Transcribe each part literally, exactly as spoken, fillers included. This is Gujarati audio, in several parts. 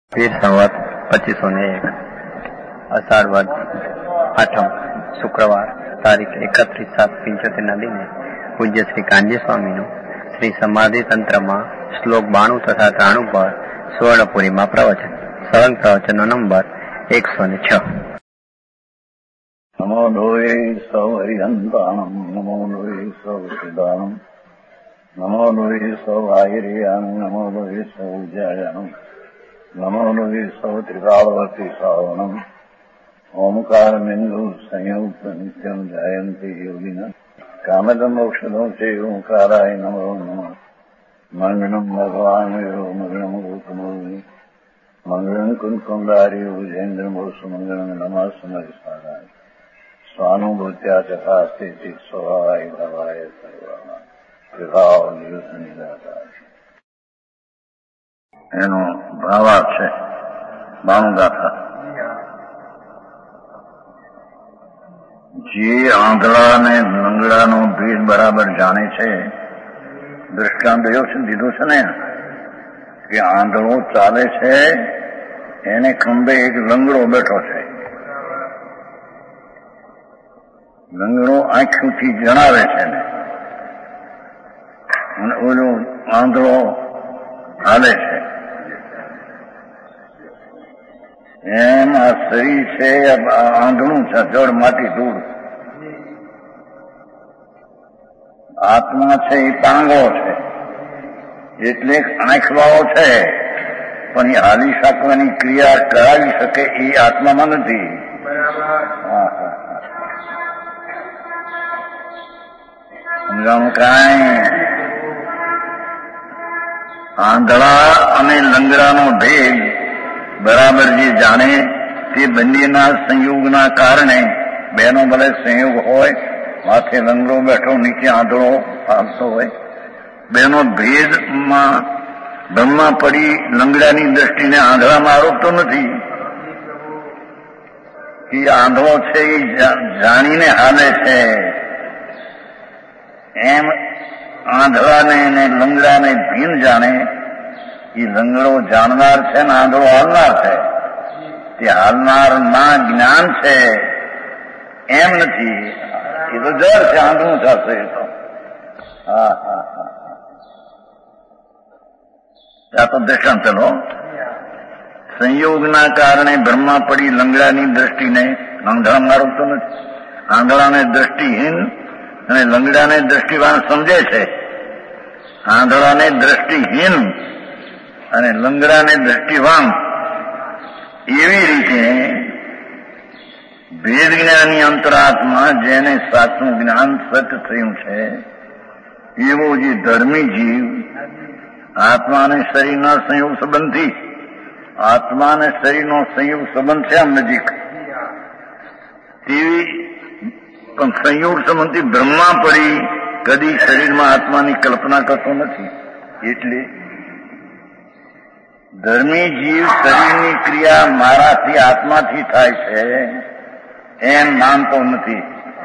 વીર સંવત પચીસો ને એક અષાઢ વદ આઠમ શુક્રવાર તારીખ એકત્રીસ સાત પિંચોતેર ના દિને પૂજ્ય શ્રી કાનજી સ્વામીનું શ્રી સમાધિ તંત્રમાં શ્લોક બાણું તથા ત્રાણું પર સુવર્ણપુરીમાં પ્રવચન. સળંગ પ્રવચનનો નંબર એકસો ને છ. નમો લોહે સૌ હરિહંતાણમ, નમો લોહે સૌ સિદ્ધાણમ, નમો લોહે સૌ આહિર્યાણમ, નમો લોહે સૌ જયાણમ, નમો લોહે સૌ ત્રિકાળવતી શ્રાવણમ. ઓમકાર બિંદુ સંયુક્ત નિત્યમ જયંતિ યોગિના કામદમ ઔષધો છે ઓંકારાય નમો નમઃ. મંગળમ ભગવાન મંગળમ ગૌતમોની મંગળમ કુંકુંડારી ભુજેન્દ્ર મોસુ મંગળમ નમઃ સમરિસારાય સ્વાનુભૂત્યા તથા સ્થિતિ સ્વભાવાય ભવાય સર્વમાં વિભાવ નિયુદ્ધ નિરાકાર. એનો ભાવાર્થ છે બાણું ગાથા. જે આંધળા ને લંગડાનો ભેદ બરાબર જાણે છે, દ્રષ્ટાંત દીધું છે ને કે આંધળો ચાલે છે, એને ખંભે એક લંગડો બેઠો છે. લંગડો આંખોથી જણાવે છે ને, અને ઓલો આંધળો હાલે છે. એમ આ શરીર છે આંધળું છે, જળ માટી ધૂળ. આત્મા છે એ પાંગો છે, એટલે આંખવાળો છે, પણ એ હાલી શકવાની ક્રિયા કરાવી શકે એ આત્મામાં નથી. સમજાણું કાંઈ? આંધળા અને લંગડાનો ભેદ બરાબર જે જાણે તે બંનેના સંયોગના કારણે, બેનો ભલે સંયોગ હોય, માથે લંગડો બેઠો નીચે આંધળો હાલતો હોય, બેનો ભેદમાં બ્રહ્મા પડી લંગડાની દ્રષ્ટિને આંધળામાં આરોપતો નથી. એ આંધળો છે એ જાણીને હાલે છે. એમ આંધળાને અને લંગડાને ભીન જાણે. એ લંગડો જાણનાર છે ને આંધળો હાલનાર છે. તે હાલનાર ના જ્ઞાન છે એમ નથી. એ તો જળ છે, આંધળું થશે એ તો. હા હા હા આ તો દ્રષ્ટાંત પેલો. સંયોગના કારણે બ્રહ્મા પડી લંગડાની દ્રષ્ટિને આંધળામાં આરોપતો નથી. આંધળાને દ્રષ્ટિહીન અને લંગડાને દ્રષ્ટિવાન સમજે છે. આંધળાને દ્રષ્ટિહીન અને લંગડાને દ્રષ્ટિવાન એવી રીતે ભેદ જ્ઞાની અંતરાત્મા, જેને સાચું જ્ઞાન સત્ય થયું છે, એવો જે ધર્મી જીવ આત્મા અને શરીરના સંયોગ સંબંધથી, આત્મા અને શરીરનો સંયોગ સંબંધ છે આમ નજીક, તેવી પણ સંયોગ સંબંધથી બ્રહ્મા પડી કદી શરીરમાં આત્માની કલ્પના કરતો નથી. એટલે ધર્મી જીવ શરીરની ક્રિયા મારાથી આત્માથી થાય છે એમ માનતો નથી.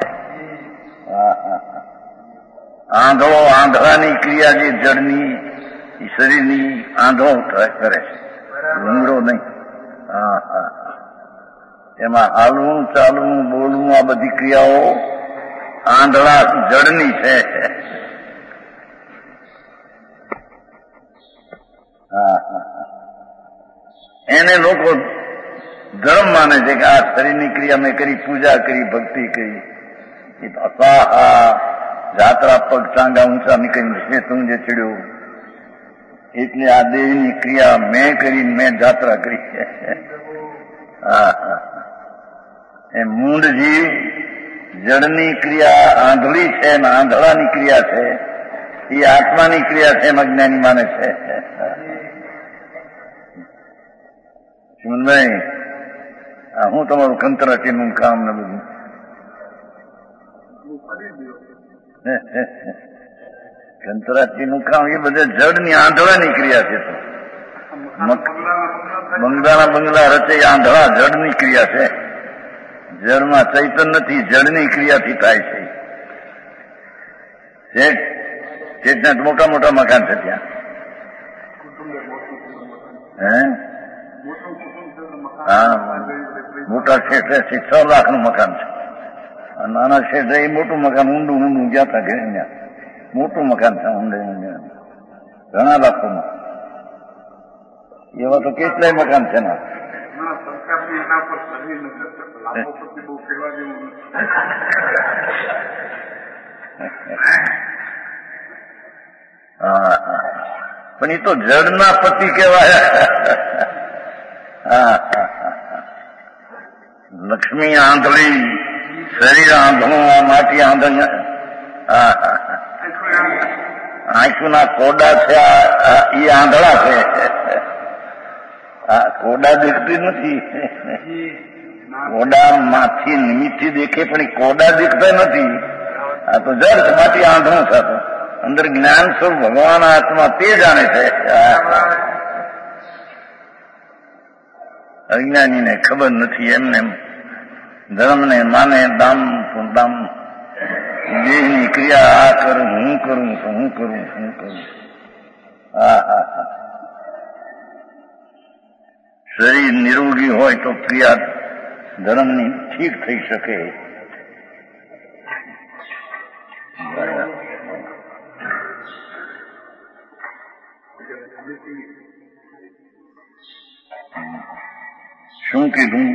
આંધળો આંધળાની ક્રિયા જે જળની શરીરની આંધળો કરે છે, લંગડો નહીં. હા હા એમાં હાલવું, ચાલવું, બોલવું, આ બધી ક્રિયાઓ આંધળા જળની છે. હા હા એને લોકો ધર્મ માને છે કે આ શરીરની ક્રિયા મેં કરી, પૂજા કરી, ભક્તિ કરી, જાત્રા પગ ચાંગા ઊંચા નીકળી છે તું જે ચડ્યો, એટલે આ દેહની ક્રિયા મેં કરી, મેં જાત્રા કરી. હા હા એ મૂંડ જીવ જળની ક્રિયા આંધળી છે ને આંધળાની ક્રિયા છે, એ આત્માની ક્રિયા છે એમ અજ્ઞાની માને છે. ચીમનભાઈ, હું તમારું કંતરાટીનું કામ ને બધું કંતરાટીનું કામ એ બધા જળની આંધળાની ક્રિયા છે. બંગલાના બંગલા રચે આંધળા જળની ક્રિયા છે. જળમાં ચૈતન્ય નથી, જળની ક્રિયાથી થાય છે. મોટા મોટા મકાન છે ત્યાં. હે હા, મોટા ક્ષેત્રે છ લાખ નું મકાન છે. નાના ક્ષેત્રે એ મોટું મકાન ઊંડું ઊંડું ગયા હતા ઘરે ત્યાં મોટું મકાન છે ઊંડે ઊંડે ઘણા લાખોમાં. એવા તો કેટલાય મકાન છે ને. હા હા, પણ એ તો જળના પતિ કહેવાય. હા હા હા, લક્ષ્મી આંધળી, શરીર આંધળું, માટી આંધળ. હા હા, આંખના કોડા છે એ આંધળા છે. હા, કોડા દેખતી નથી. કોડા માથી નિમિત્તથી દેખે પણ એ કોડા દેખતા નથી. આ તો જળ માટી આંધળું થતું. અંદર જ્ઞાન સ્વરૂપ ભગવાન આત્મા તે જાણે છે. અજ્ઞાનીને ખબર નથી. એમને ધર્મને માને દામ દામ દેહની ક્રિયા આ કરું હું કરું છું હું કરું હું કરું. હા હા હા, શરીર નિરોગી હોય તો ક્રિયા ધર્મની ઠીક થઈ શકે. શું કીધું?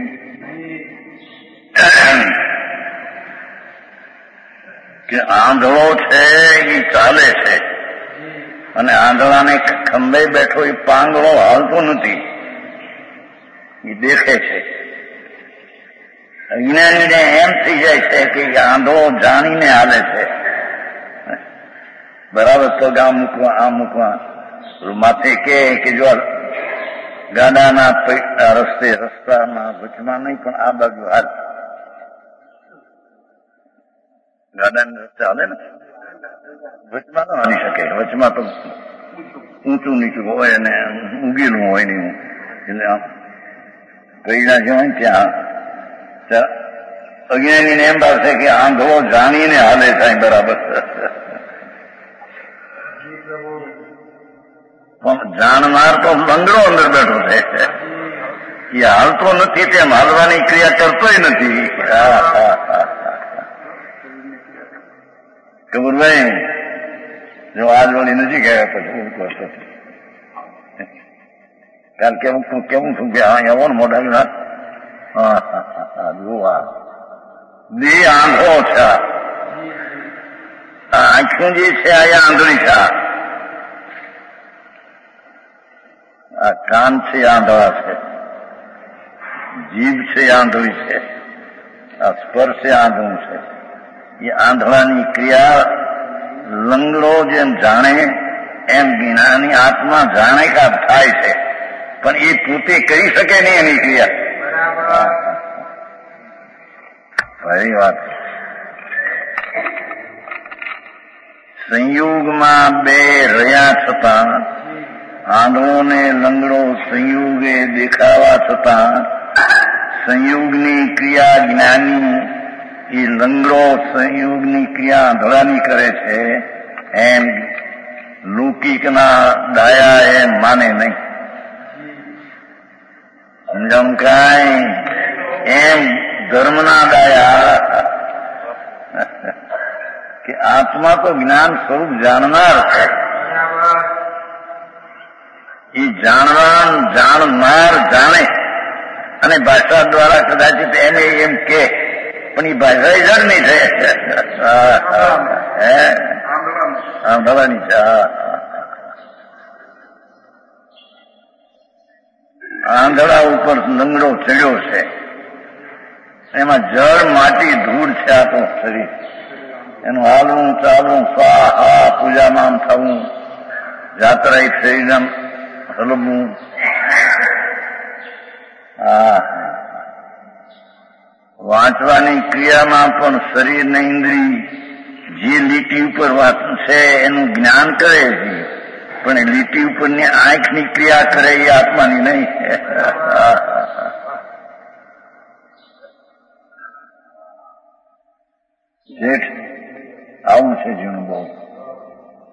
કે આંધળો છે એ ચાલે છે અને આંધળાને ખંભે બેઠો એ પાંગળો હાલતો નથી, એ દેખે છે. અજ્ઞાનીને એમ થઈ જાય છે કે આંધળો જાણીને હાલે છે. બરાબર પગ આ મૂકવા આ મૂકવા માથે કે જો ગાડાના રસ્તે રસ્તાના વચમાં નહીં પણ આ બાજુ હાલ. ગાડાના રસ્તે હાલે ને વચમાં ન હાલી શકે. વચમાં તો ઊંચું નીચું હોય અને ઊંઘેલું હોય નહીં. એટલે આમ કઈડા જે હોય ને ત્યાં અજ્ઞાનીને એમ ભાવશે કે આંધળો જાણીને હાલે થાય. બરાબર, પણ જાણનાર તો લંગડો અંદર બેઠો છે. એ હાલતો નથી, તેમ હાલવાની ક્રિયા કરતોય નથી. કબૂરભાઈ જો આજ વળી નજીક આવ્યા પછી હું કરતો કારણ કેવું છું કેવું છું કે હા એવો ને મોઢા ના. હા હા હા, જોવા દેહ આંધળો છે. આંખું જે છે આ આંધળી છે. આ કાન છે આંધળા છે, જીભ છે આંધળી છે, આ સ્પર્શ આંધળું છે. એ આંધળાની ક્રિયા લંગડો જેમ જાણે એમ જ્ઞાની આત્મા જાણે કા થાય છે, પણ એ પોતે કરી શકે નહીં એની ક્રિયા. ફરી વાત, સંયોગમાં બે રહ્યા છતાં આંધળો ને લંગડો સંયોગે દેખાવા છતાં સંયોગની ક્રિયા જ્ઞાની એ લંગડો સંયોગની ક્રિયા આંધળાની કરે છે એમ લૌકિકના ડાયા એ માને નહીં. સમજણ કાંઈ? એમ ધર્મના ડાયા કે આત્મા તો જ્ઞાન સ્વરૂપ જાણનાર છે. એ જાણવાન જાણનાર જાણે અને ભાષા દ્વારા કદાચિત એને એમ કે પણ એ ભાષા જડ નહીં થાય. આંધળાની છે. આંધળા ઉપર લંગડો ચડ્યો છે. એમાં જળ માટી ધૂળ છે આ તો શરીર. એનું હાલવું ચાલવું સ્વાહા પૂજામાં થવું જાત્રા શરીરમ હલવું. હા, વાંચવાની ક્રિયામાં પણ શરીર ને ઇન્દ્રિય જે લીટી ઉપર વાંચવું છે એનું જ્ઞાન કરે છે, પણ એ લીટી ઉપરની આંખની ક્રિયા કરે એ આત્માની નહીં. શેઠ આવું છે જીવન. બહુ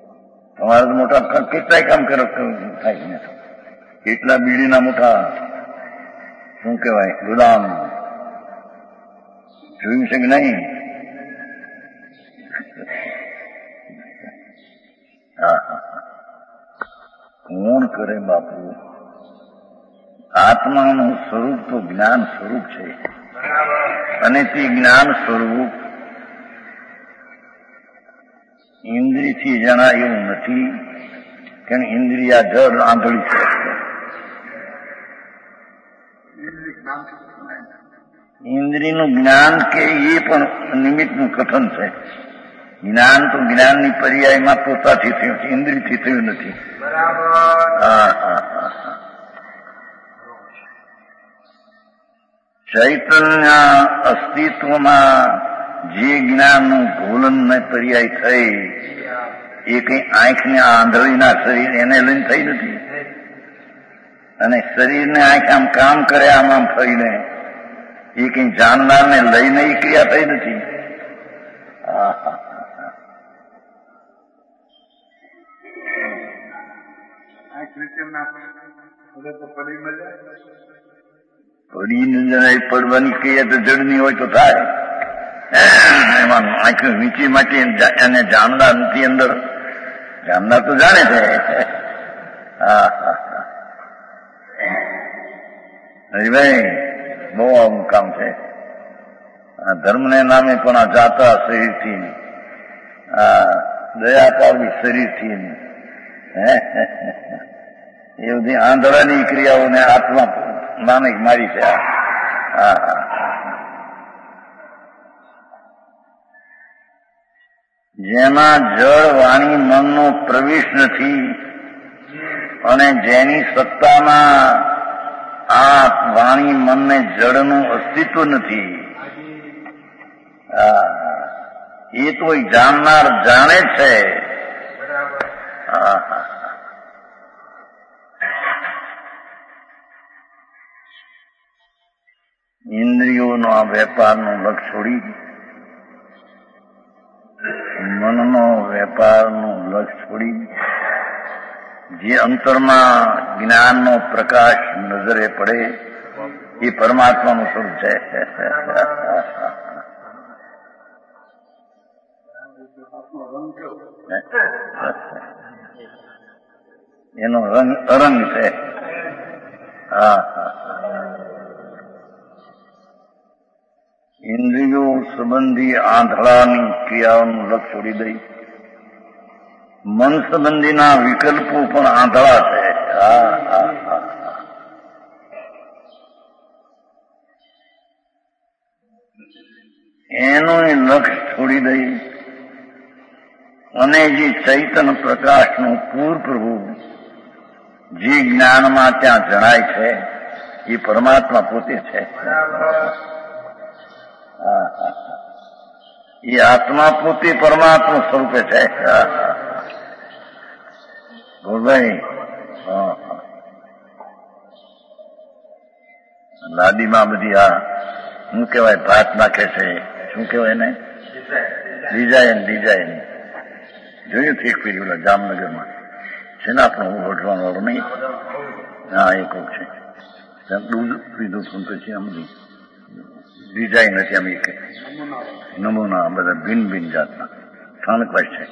તમારે તો મોટા કેટલાય કામ કરો થાય ને. કેટલા બીડીના મોટા શું કહેવાય, ગુલામ. જોયું છે કે નહીં? હા હા કોણ કરે બાપુ? આત્માનું સ્વરૂપ તો જ્ઞાન સ્વરૂપ છે, અને તે જ્ઞાન સ્વરૂપ ઇન્દ્રિયથી જણાય એવું નથી, કે ઇન્દ્રિયા જળ આંધળી છે. ઇન્દ્રિયનું જ્ઞાન કે એ પણ નિમિત્તનું કથન છે. જ્ઞાન તો જ્ઞાનની પર્યાયમાં પોતાથી થયું છે, ઇન્દ્રિયથી થયું નથી. હા હા હા ચૈતન્ય અસ્તિત્વમાં જે જ્ઞાનનું ભૂલનને પર્યાય થઈ, એ કઈ આંખને આંધળીના શરીર એને લઈને થઈ નથી, અને શરીરને આંખ આમ કામ કરે આમ આમ ફરીને, એ કઈ જાણનારને લઈને એ ક્રિયા થઈ નથી. પડીને જરાય પડવાની કહીએ તો જડની હોય તો થાય. એમાં આંખ વીંચી માટે એને જાણનાર નથી અંદર. જાણનાર તો જાણે છે. હા હા હરિભાઈ બહુ આવું કામ છે. આ ધર્મને નામે પણ આ જાતા શરીરથી, આ દયા પાડવી શરીરથી, એ બધી આંધળાની ક્રિયાઓને આત્મા નામે મારી છે. હા હા જેમાં જળ વાણી મનનો પ્રવેશ નથી, અને જેની સત્તામાં આ વાણી મનને જળનું અસ્તિત્વ નથી, એ તો જાણનાર જાણે છે. ઇન્દ્રિયોનો આ વેપારનું લક્ષ છોડી મનનો વેપારનું લક્ષ છોડી જે અંતરમાં જ્ઞાનનો પ્રકાશ નજરે પડે એ પરમાત્માનું સ્વરૂપ છે. એનો રંગ અરંગ છે. હા હા ઇન્દ્રિયો સંબંધી આંધળાની ક્રિયાઓનું લક્ષ છોડી દઈ મન સંબંધીના વિકલ્પો પણ આંધળા છે. હા હા હા એનું લક્ષ છોડી દઈ અને જે ચૈતન્ય પ્રકાશનું પૂરપ્રભુ જે જ્ઞાનમાં ત્યાં જણાય છે એ પરમાત્મા પોતે છે. એ આત્મા પોતે પરમાત્મા સ્વરૂપે છે. ભાઈ લાદીમાં બધી આ શું કહેવાય ભાત નાખે છે, શું કહેવાય એને, ડિઝાઇન ડિઝાઇન જોયું છે એક પેલી ઓલા જામનગરમાં છે ને આપણું ઓઢવાનું વાળું નહીં. હા એ કહું છે દૂધ પીધું છું પછી આમ ડિઝાઇન હતી આમ એક નમૂના બધા ભિન્ન ભિન્ન જાતના ઠાણકવાય છે.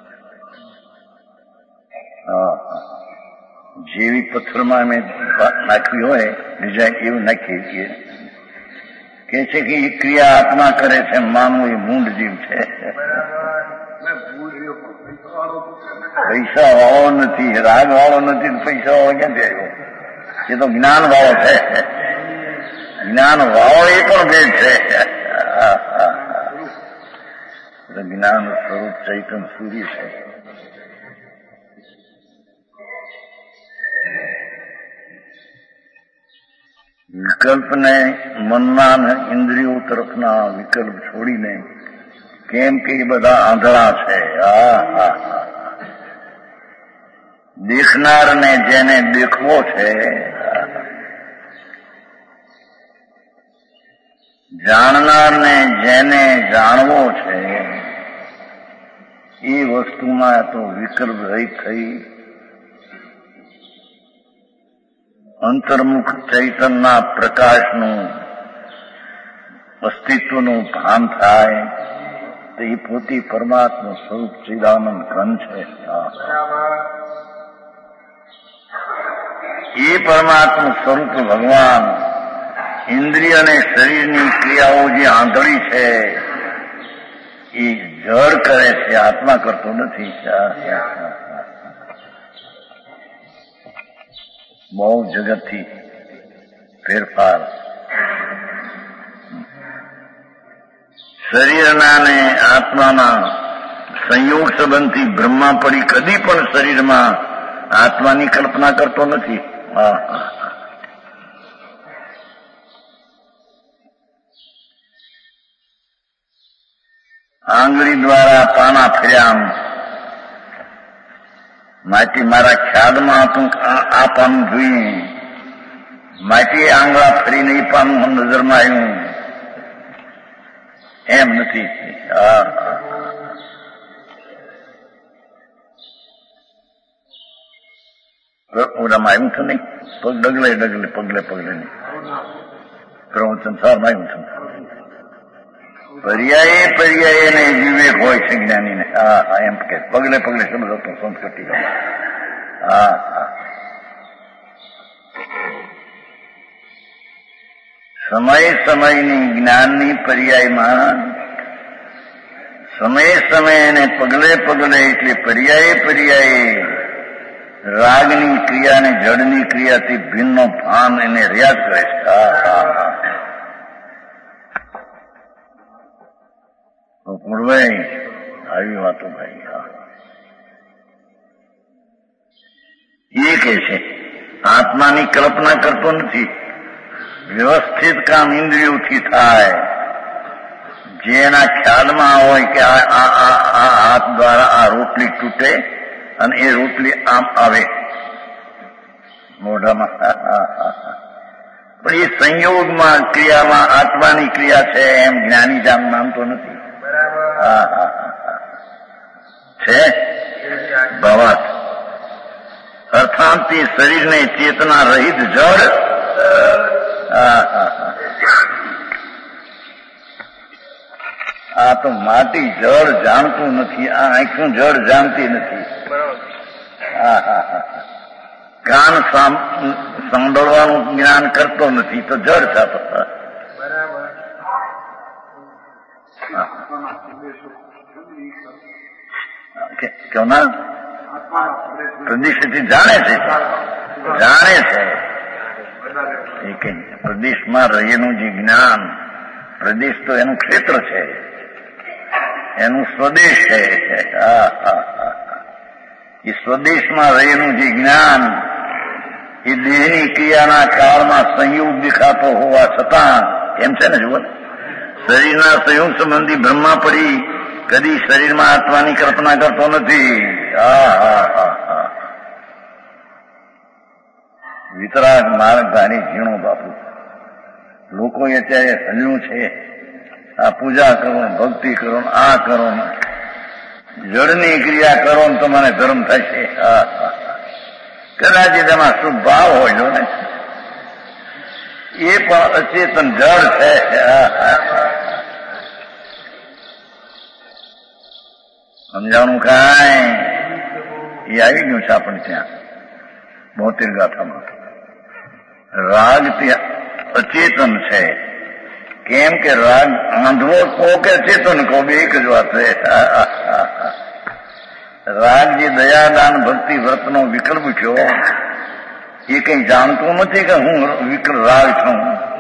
હા જેવી પથ્થરમાં અમે નાખવી હોય ડિઝાઇન એવું નાખીએ છીએ. કે છે કે એ ક્રિયા આત્મા કરે છે, માનવું એ મૂંડ જીવ છે. પૈસા વાળો નથી, રાગ વાળો નથી, પૈસા વાળો ક્યાંથી આવ્યો? એ તો જ્ઞાન વાળો છે. જ્ઞાન વાળો એ પણ ભેદ છે. જ્ઞાન સ્વરૂપ ચૈતન્ય સૂર્ય છે. વિકલ્પને મનના અને ઇન્દ્રિયો તરફના વિકલ્પ છોડીને, કેમ કે એ બધા આંધળા છે. હા હા દેખનારને જેને દેખવો છે, જાણનારને જેને જાણવો છે, એ વસ્તુમાં તો વિકલ્પ રહિત થઈ અંતર્મુખ ચૈતનના પ્રકાશનું અસ્તિત્વનું ભાન થાય તો એ પોતે પરમાત્મા સ્વરૂપ ચિદાનંદ ઘન છે. એ પરમાત્મા સ્વરૂપ ભગવાન ઇન્દ્રિય અને શરીરની ક્રિયાઓ જે આંધળી છે એ જળ કરે છે, આત્મા કરતો નથી. બહુ જગતથી ફેરફાર. શરીરના ને આત્માના સંયોગ સંબંધથી બ્રહ્મા પડી કદી પણ શરીરમાં આત્માની કલ્પના કરતો નથી. આંગળી દ્વારા પાના ફર્યા માટી મારા ખ્યાલમાં હતું આ પાનું જોઈએ, માટી આંગળા ફરીને એ પાનું નજરમાં આવ્યું એમ નથી. ઓલામાં આવ્યું છે નહીં, પગ ડગલે ડગલે પગલે પગલે નહીં પ્રવચન સારમાં આવ્યું છે. પર્યાયે પર્યાયે ને વિવેક હોય છે જ્ઞાનીને. હા હા એમ કે પગલે પગલે શબ્દ હતો સંસ્કૃતિ. હા હા સમય સમયની જ્ઞાનની પર્યાયમાં સમય સમય ને પગલે પગલે એટલે પર્યાયે પર્યાયે રાગની ક્રિયા અને જડની ક્રિયાથી ભિન્નનો ભાન એને રિયાઝ કરે છે. હા હા હા મૂળભાઈ આવી વાતો ભાઈ. હા એ કે છે આત્માની કલ્પના કરતો નથી. વ્યવસ્થિત કામ ઇન્દ્રિયોથી થાય. જેના ખ્યાલમાં હોય કે આ હાથ દ્વારા આ રોટલી તૂટે અને એ રોટલી આમ આવે મોઢામાં. પણ એ સંયોગમાં ક્રિયામાં આત્માની ક્રિયા છે એમ જ્ઞાની જામ માનતો નથી. હા હા છે ભાવાર્થ. અર્થાંત તે શરીરને ચેતના રહિત જળ. આ તો માટી જળ જાણતું નથી, આ આંખું જળ જાણતી નથી. હા હા હા કાન સાંભળવાનું જ્ઞાન કરતો નથી તો જળ થતો. કેવું ના પ્રદેશથી જાણે છે જાણે છે પ્રદેશમાં રહેલું જે જ્ઞાન, પ્રદેશ તો એનું ક્ષેત્ર છે, એનું સ્વદેશ છે. એ સ્વદેશમાં રહેલું જે જ્ઞાન એ દેહની ક્રિયાના કાળમાં સંયોગ દેખાતો હોવા છતાં એમ છે ને જુઓ શરીરના સંયોગ સંબંધી બ્રહ્મા પડી કદી શરીરમાં આત્માની કલ્પના કરતો નથી. હા હા હા હા વિતરાગ માર્ગ ધારી ઝીણો બાપુ. લોકોએ અત્યારે હલ્યું છે આ પૂજા કરો, ભક્તિ કરો, આ કરો, જળની ક્રિયા કરો ને તો મને ધર્મ થશે. હા હા કદાચ તેમાં શુભ ભાવ હોય જો ને એ પણ અચેતન જળ છે. સમજાણું કાંઈ એ આવી ગયું છે આપણને ત્યાં બોતેર ગાથામાં. રાગ ત્યાં અચેતન છે. કેમ કે રાગ આંધળો કહો કે ચેતન કહો બે એક જ વાત છે. રાગ જે દયાદાન ભક્તિ વ્રતનો વિકલ્પ થયો એ કઈ જાણતું નથી કે હું વિકલ્પ રાગ છું.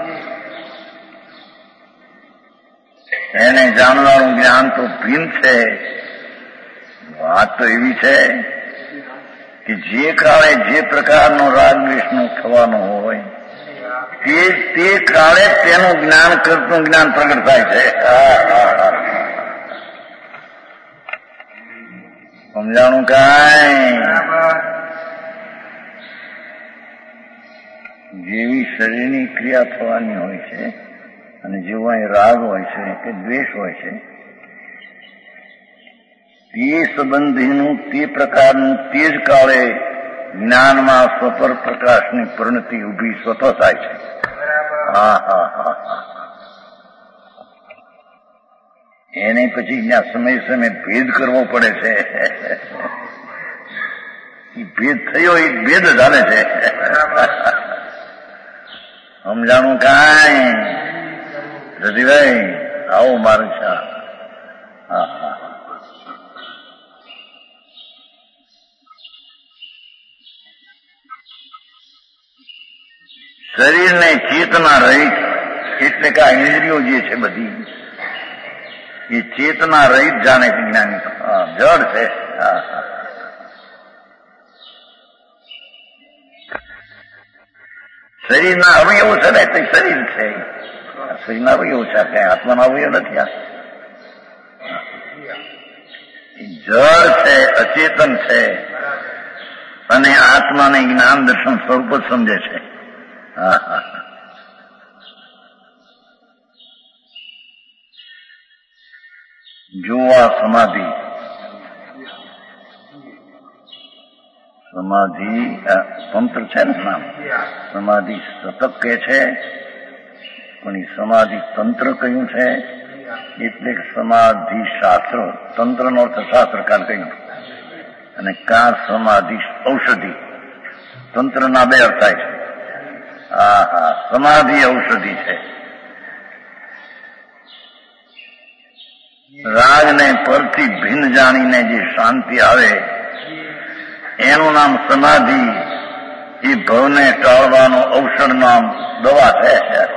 એને જાણવાનું જ્ઞાન તો ભિન્ન છે. વાત તો એવી છે કે જે કાળે જે પ્રકારનો રાગ દ્વેષનો થવાનો હોય તે તે કાળે તેનું જ્ઞાન કરતું જ્ઞાન પ્રગટ થાય છે. સમજાણું કાંઈ જેવી શરીરની ક્રિયા થવાની હોય છે અને જેવો અહીં રાગ હોય છે કે દ્વેષ હોય છે તે સંબંધીનું તે પ્રકારનું તે જ કાળે જ્ઞાનમાં સ્વપર પ્રકાશની પરિણતિ ઉભી સ્વતઃ થાય છે. હા હા હા હા એને પછી ત્યાં સમય સમય ભેદ કરવો પડે છે. ભેદ થયો એ ભેદ જ હાલે છે. સમજાણું કાંઈ રતિભાઈ આવો મારું છે. હા હા શરીરને ચેતના રહિત એટલે કે આ ઇન્દ્રિયો જે છે બધી એ ચેતના રહિત જાણે છે જ્ઞાની. જડ છે. હા હા શરીરના અવયવો છે ને તે શરીર છે. શરીરના અવયવો છે. ક્યાંય આત્માના અવયવ નથી. આ જળ છે, અચેતન છે અને આત્માને જ્ઞાન દર્શન સ્વરૂપ જ સમજે છે. હા હા જો આ સમાધિ સમાધિ તંત્ર છે ને નામ સમાધિ સતત કે છે પણ એ સમાધિ તંત્ર કયું છે એટલે સમાધિ શાસ્ત્ર. તંત્રનો અર્થ શાસ્ત્રકાર કહ્યું અને કા સમાધિ ઔષધિ. તંત્રના બે અર્થ થાય છે. હા હા સમાધિ ઔષધિ છે. રાગને પરથી ભિન્ન જાણીને જે શાંતિ આવે એનું નામ સમાધિ. એ ભવને ટાળવાનો ઔષધ નામ દવા છે.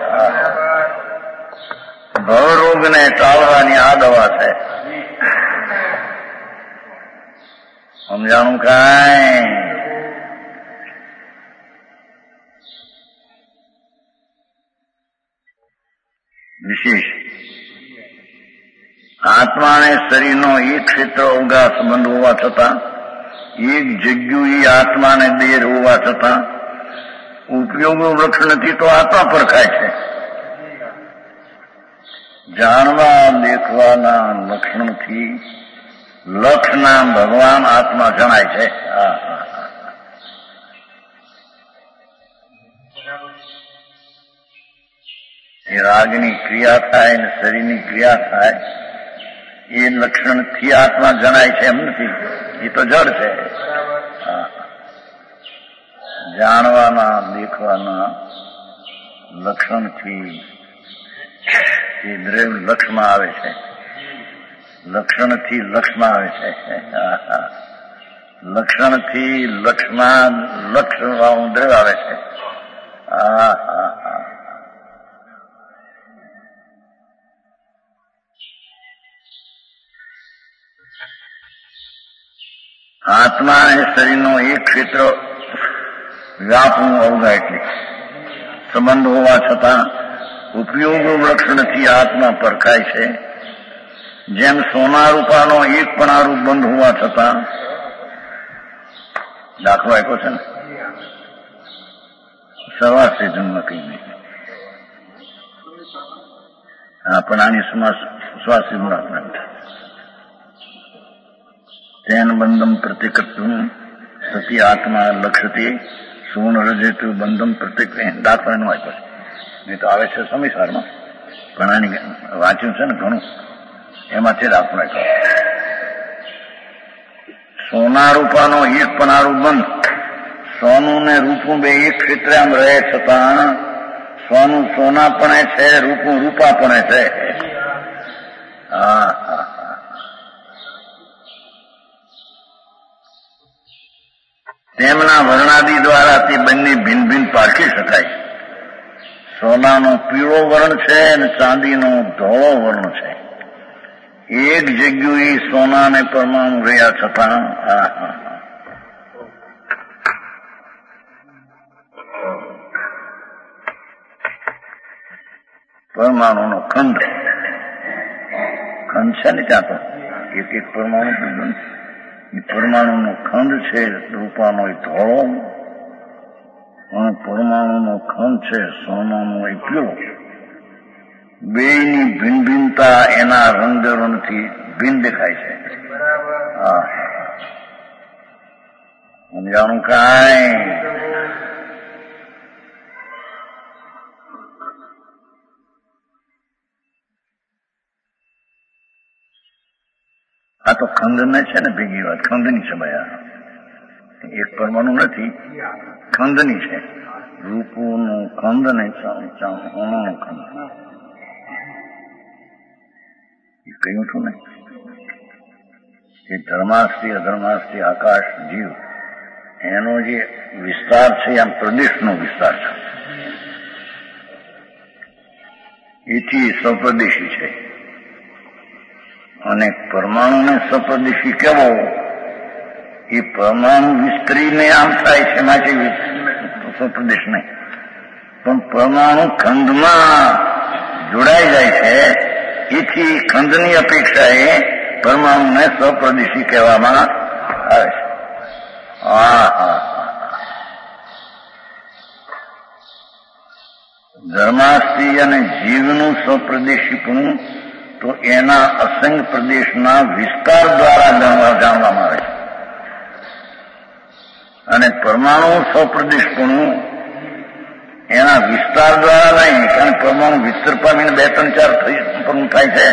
ભવરોગને ટાળવાની આ દવા છે. સમજાણું કાંઈ વિશેષ આત્મા અને શરીરનો એક ક્ષેત્ર અવગા સંબંધ હોવા છતાં એક જગ્યાએ આત્મા અને દેહ હોવા છતાં ઉપયોગો વૃક્ષ નથી તો આત્મા પરખાય છે. જાણવા દેખવાના લક્ષણથી લક્ષના ભગવાન આત્મા જણાય છે. એ રાગની ક્રિયા થાય ને શરીરની ક્રિયા થાય એ લક્ષણથી આત્મા જણાય છે એમ નથી. એ તો જડ છે. જાણવાના દેખવાના લક્ષણથી એ દ્રવ્ય લક્ષમાં આવે છે. લક્ષણથી લક્ષમાં આવે છે. લક્ષણથી લક્ષમાં લક્ષ દ્રવ્ય આવે છે. હા હા હા આત્મા અને શરીરનો એક ક્ષેત્ર વ્યાપવું અવગા એટલે સંબંધ હોવા છતાં ઉપયોગો વૃક્ષ નથી આત્મા પરખાય છે. જેમ સોના રૂપાનો એક પણારૂપ બંધ હોવા છતાં દાખલો આપ્યો છે ને સવાસે જન્મ કહીને હા પણ આની સ્વાસ્થ્ય રાખવાનું તેન બંધમ પ્રતિકર્તું સતી આત્મા લક્ષતી સુવર્ણ રજેતું બંધમ પ્રતિક દાખવાનું આપ્યો છે. નહીં તો આવે છે સમીસારમાં પણ આની વાંચ્યું છે ને ઘણું એમાંથી દાખલો આપ્યો. સોના રૂપાનો એક પનારું બંધ. સોનું ને રૂપું બે એક ક્ષેત્રે આમ રહે છતાં સોનું સોના પણ છે, રૂપું રૂપા પણ છે. હા હા તેમના વર્ણાદિ દ્વારા તે બંને ભિન્ન ભિન્ન પારખી શકાય. સોનાનો પીળો વર્ણ છે અને ચાંદીનો ધોળો વર્ણ છે. એક જગ્યાએ સોના ને પરમાણુ રહ્યા છતાં હા હા પરમાણુનો ખંડ ખંડ છે ને ત્યાં તો એક એક પરમાણુ એ પરમાણુનો ખંડ છે રૂપાનો એ ધોળો અને પરમાણુનો ખંડ છે સોનાનો એ પીળો. બેયની ભિન્ન ભિન્નતા એના રંગરણથી ભિન્ન દેખાય છે. હા સમજાણું કાંઈ? આ તો ખંડ છે ને ભેગી વાત, ખંડની છે ભાઈ. એક પરમાણુ નથી, ખંડની છે. રૂપોનું ખંડ ને અણુનું ખંડ એ કહ્યું છું ને કે ધર્માસ્થી અધર્માસ્થી આકાશ જીવ એનો જે વિસ્તાર છે આમ પ્રદેશનો વિસ્તાર છે, એથી સ્વપ્રદેશી છે. અને પરમાણુને સ્વપ્રદેશી કેવો? એ પરમાણુ વિસ્તરીને આમ થાય છે, માટે સ્વપ્રદેશ નહીં, પણ પરમાણુ ખંડમાં જોડાઈ જાય છે, એથી ખંડની અપેક્ષાએ પરમાણુને સ્વપ્રદેશી કહેવામાં આવે છે. હા હા ધર્માસ્થી અને જીવનું સ્વપ્રદેશીપણું તો એના અસંગ પ્રદેશના વિસ્તાર દ્વારા જાણવામાં આવે છે. અને પરમાણુ સ્વપ્રદેશપણું એના વિસ્તાર દ્વારા નહીં, કારણ પરમાણુ વિસ્તર પામીને બે ત્રણ ચાર પણ થાય છે.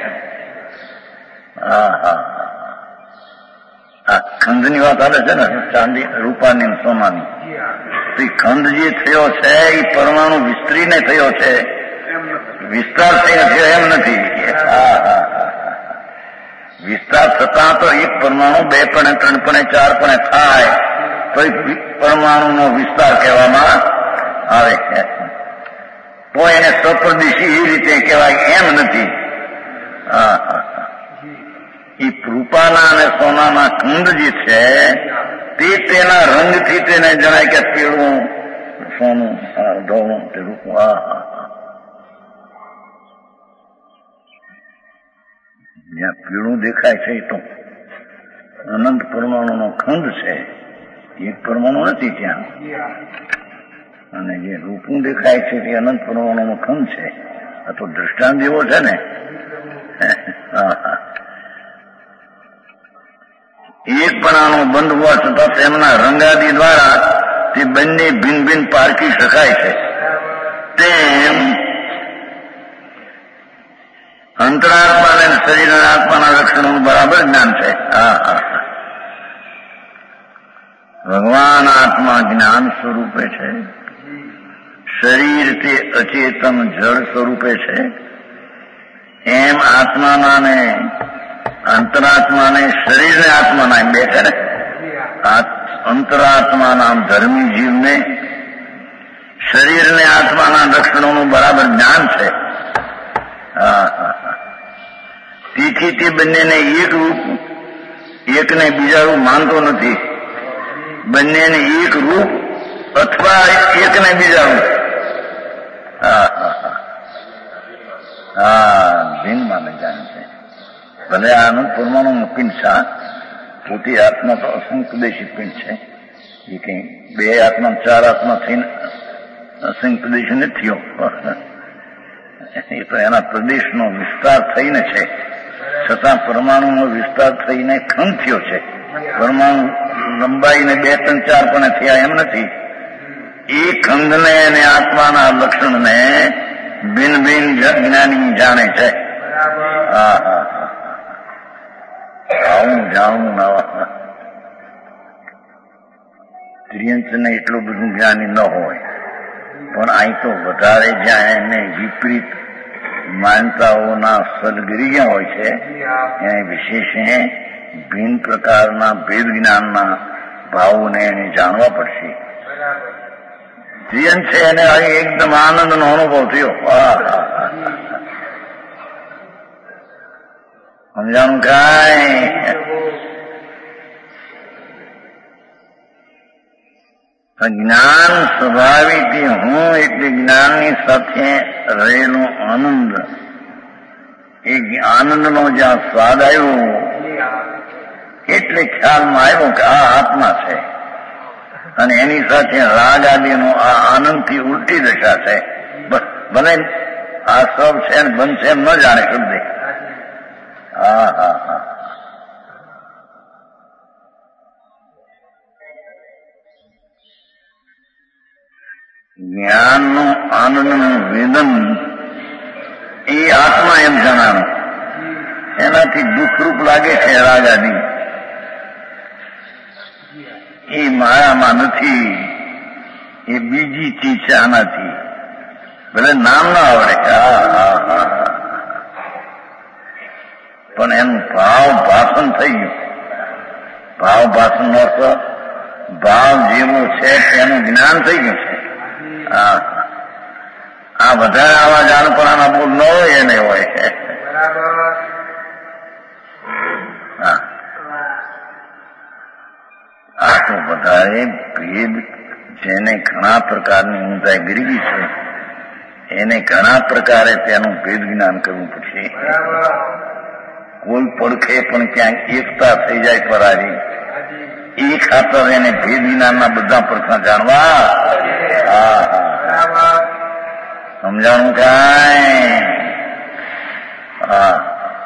હા હા આ ખંડની વાત આવે છે ને, ચાંદી રૂપાની સોનાની. તો એ ખંડ જે થયો છે એ પરમાણુ વિસ્તરીને થયો છે, વિસ્તાર થયો છે એમ નથી. હા હા વિસ્તાર થતા તો એક પરમાણુ બે પણ ત્રણ પણ ચાર પણ થાય તો પરમાણુનો વિસ્તાર કહેવામાં આવે છે. તો એને સ્વપ્રદેશી એ રીતે કહેવાય એમ નથી. હા હા એ રૂપાના અને સોનાના ખંડ જે છે તે તેના રંગથી તેને જણાય કે પીળું સોનું, ધોળું તે રૂપું. હા હા જ્યાં પીળું દેખાય છે એ તો અનંત પરમાણુનો ખંડ છે, એક પરમાણુ નથી ત્યાં. અને જે રૂપું દેખાય છે તે અનંત પરમાણુનો ખંડ છે. આ તો દ્રષ્ટાંત એવો છે ને. એક પણાનો બંધ હોવા છતાં તેમના રંગાદી દ્વારા તે બંને ભિન્ન ભિન્ન પારખી શકાય છે. તેમ અંતરાત્મા અને શરીરના આત્માના લક્ષણોનું બરાબર જ્ઞાન છે. હા હા ભગવાન આત્મા જ્ઞાન સ્વરૂપે છે, શરીર તે અચેતન જળ સ્વરૂપે છે. એમ આત્માના ને અંતરાત્માને શરીરને આત્માના એમ બે છે ને. અંતરાત્માના ધર્મી જીવને શરીરને આત્માના લક્ષણોનું બરાબર જ્ઞાન છે. હા હા તેથી તે બંનેને એક રૂપ, એકને બીજા રૂપ માનતો નથી. બંનેને એક રૂપ અથવા એકને બીજા રૂપ. હા હા હા ભિન્ન માને જાણે છે. ભલે આનંદ પરમાણુ પિંડ છે, પોતે આત્મા તો અસંકદેશી પિંડ છે. એ કઈ બે આત્મા ચાર આત્મા થઈને અસંકદેશી નથી થયો. એ તો એના પ્રદેશનો વિસ્તાર થઈને છે, છતાં પરમાણુનો વિસ્તાર થઈને ખંડ થયો છે. પરમાણુ લંબાઈને બે ત્રણ ચાર પણ થયા એમ નથી. એ ખંડને અને આત્માના લક્ષણને ભિન્ન ભિન્ન જ્ઞાની જાણે છે. હા હા આવું જાણવું નવા ત્રિયંશને એટલું બધું જ્ઞાની ન હોય, પણ અહીં તો વધારે જ્યાં એને વિપરીત માનતાઓના સદગીરી હોય છે એને વિશેષે ભિન્ન પ્રકારના ભેદ જ્ઞાનના ભાવોને એને જાણવા પડશે. ત્રિયંશ છે એને અહીં એકદમ આનંદનો અનુભવ થયો. સમજાણું કાંઈ? જ્ઞાન સ્વાભાવિક હું એટલે જ્ઞાનની સાથે રહેલો આનંદ, એ આનંદનો જ્યાં સ્વાદ આવ્યો એટલે ખ્યાલમાં આવ્યો કે આ આત્મા છે. અને એની સાથે રાગ આદિનો આ આનંદથી ઉલટી દશા છે. ભલે આ સબ છે ને બંધ છે એમ ન જાણે શબ્દે. હા હા હા જ્ઞાનનું આનંદનું વેદન એ આત્મા એમ જણાવે. એનાથી દુઃખરૂપ લાગે છે રાગાદી, એ માયામાં નથી, એ બીજી ચીજ છે આનાથી. ભલે નામ ના આવડે, પણ એનું ભાવ ભાષણ થઈ ગયું. ભાવ ભાષણ નો અર્થ ભાવ જેવો છે તેનું જ્ઞાન થઈ ગયું છે. હા, આ વધારે આવા જાણપણાના બોલ ન હોય એને હોય. હા, આ તો વધારે ભેદ જેને ઘણા પ્રકારની ઊંચાઈ ગીરી છે એને ઘણા પ્રકારે તેનું ભેદ જ્ઞાન કરવું પડશે. કોઈ પડખે પણ ક્યાંક એકતા થઈ જાય પરારી, એ ખાતર એને ભેદ જ્ઞાનના બધા પ્રશ્ન જાણવા. હા, સમજાણું કાંઈ? હા,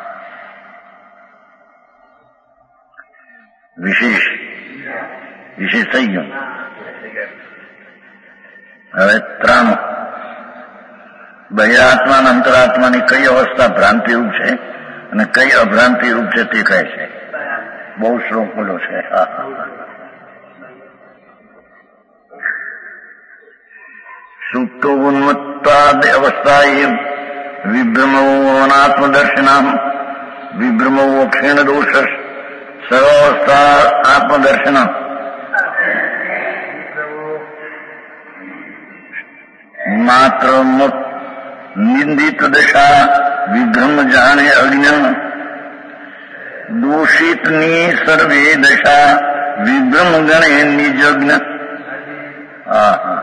વિશેષ વિશેષ થઈ ગયું. હવે ત્રણ બહિરાત્મા અને અંતરાત્માની કઈ અવસ્થા ભ્રાંતિ રૂપ છે અને કઈ અભ્રાંતિ રૂપ છે તે કહે છે. બહુ શ્લોક બોલો છે. હા, સુપ્તો ઉન્મત્તાદ અવસ્થા એ વિભ્રમો અનાત્મદર્શનામ વિભ્રમો ક્ષીણ દોષ સર્વાવસ્થા આત્મદર્શન. માત્ર નિંદિત દશા વિભ્રમ જાણે અજ્ઞ દોષિતની સર્વે દશા વિભ્રમ ગણે નિજજ્ઞ. હા હા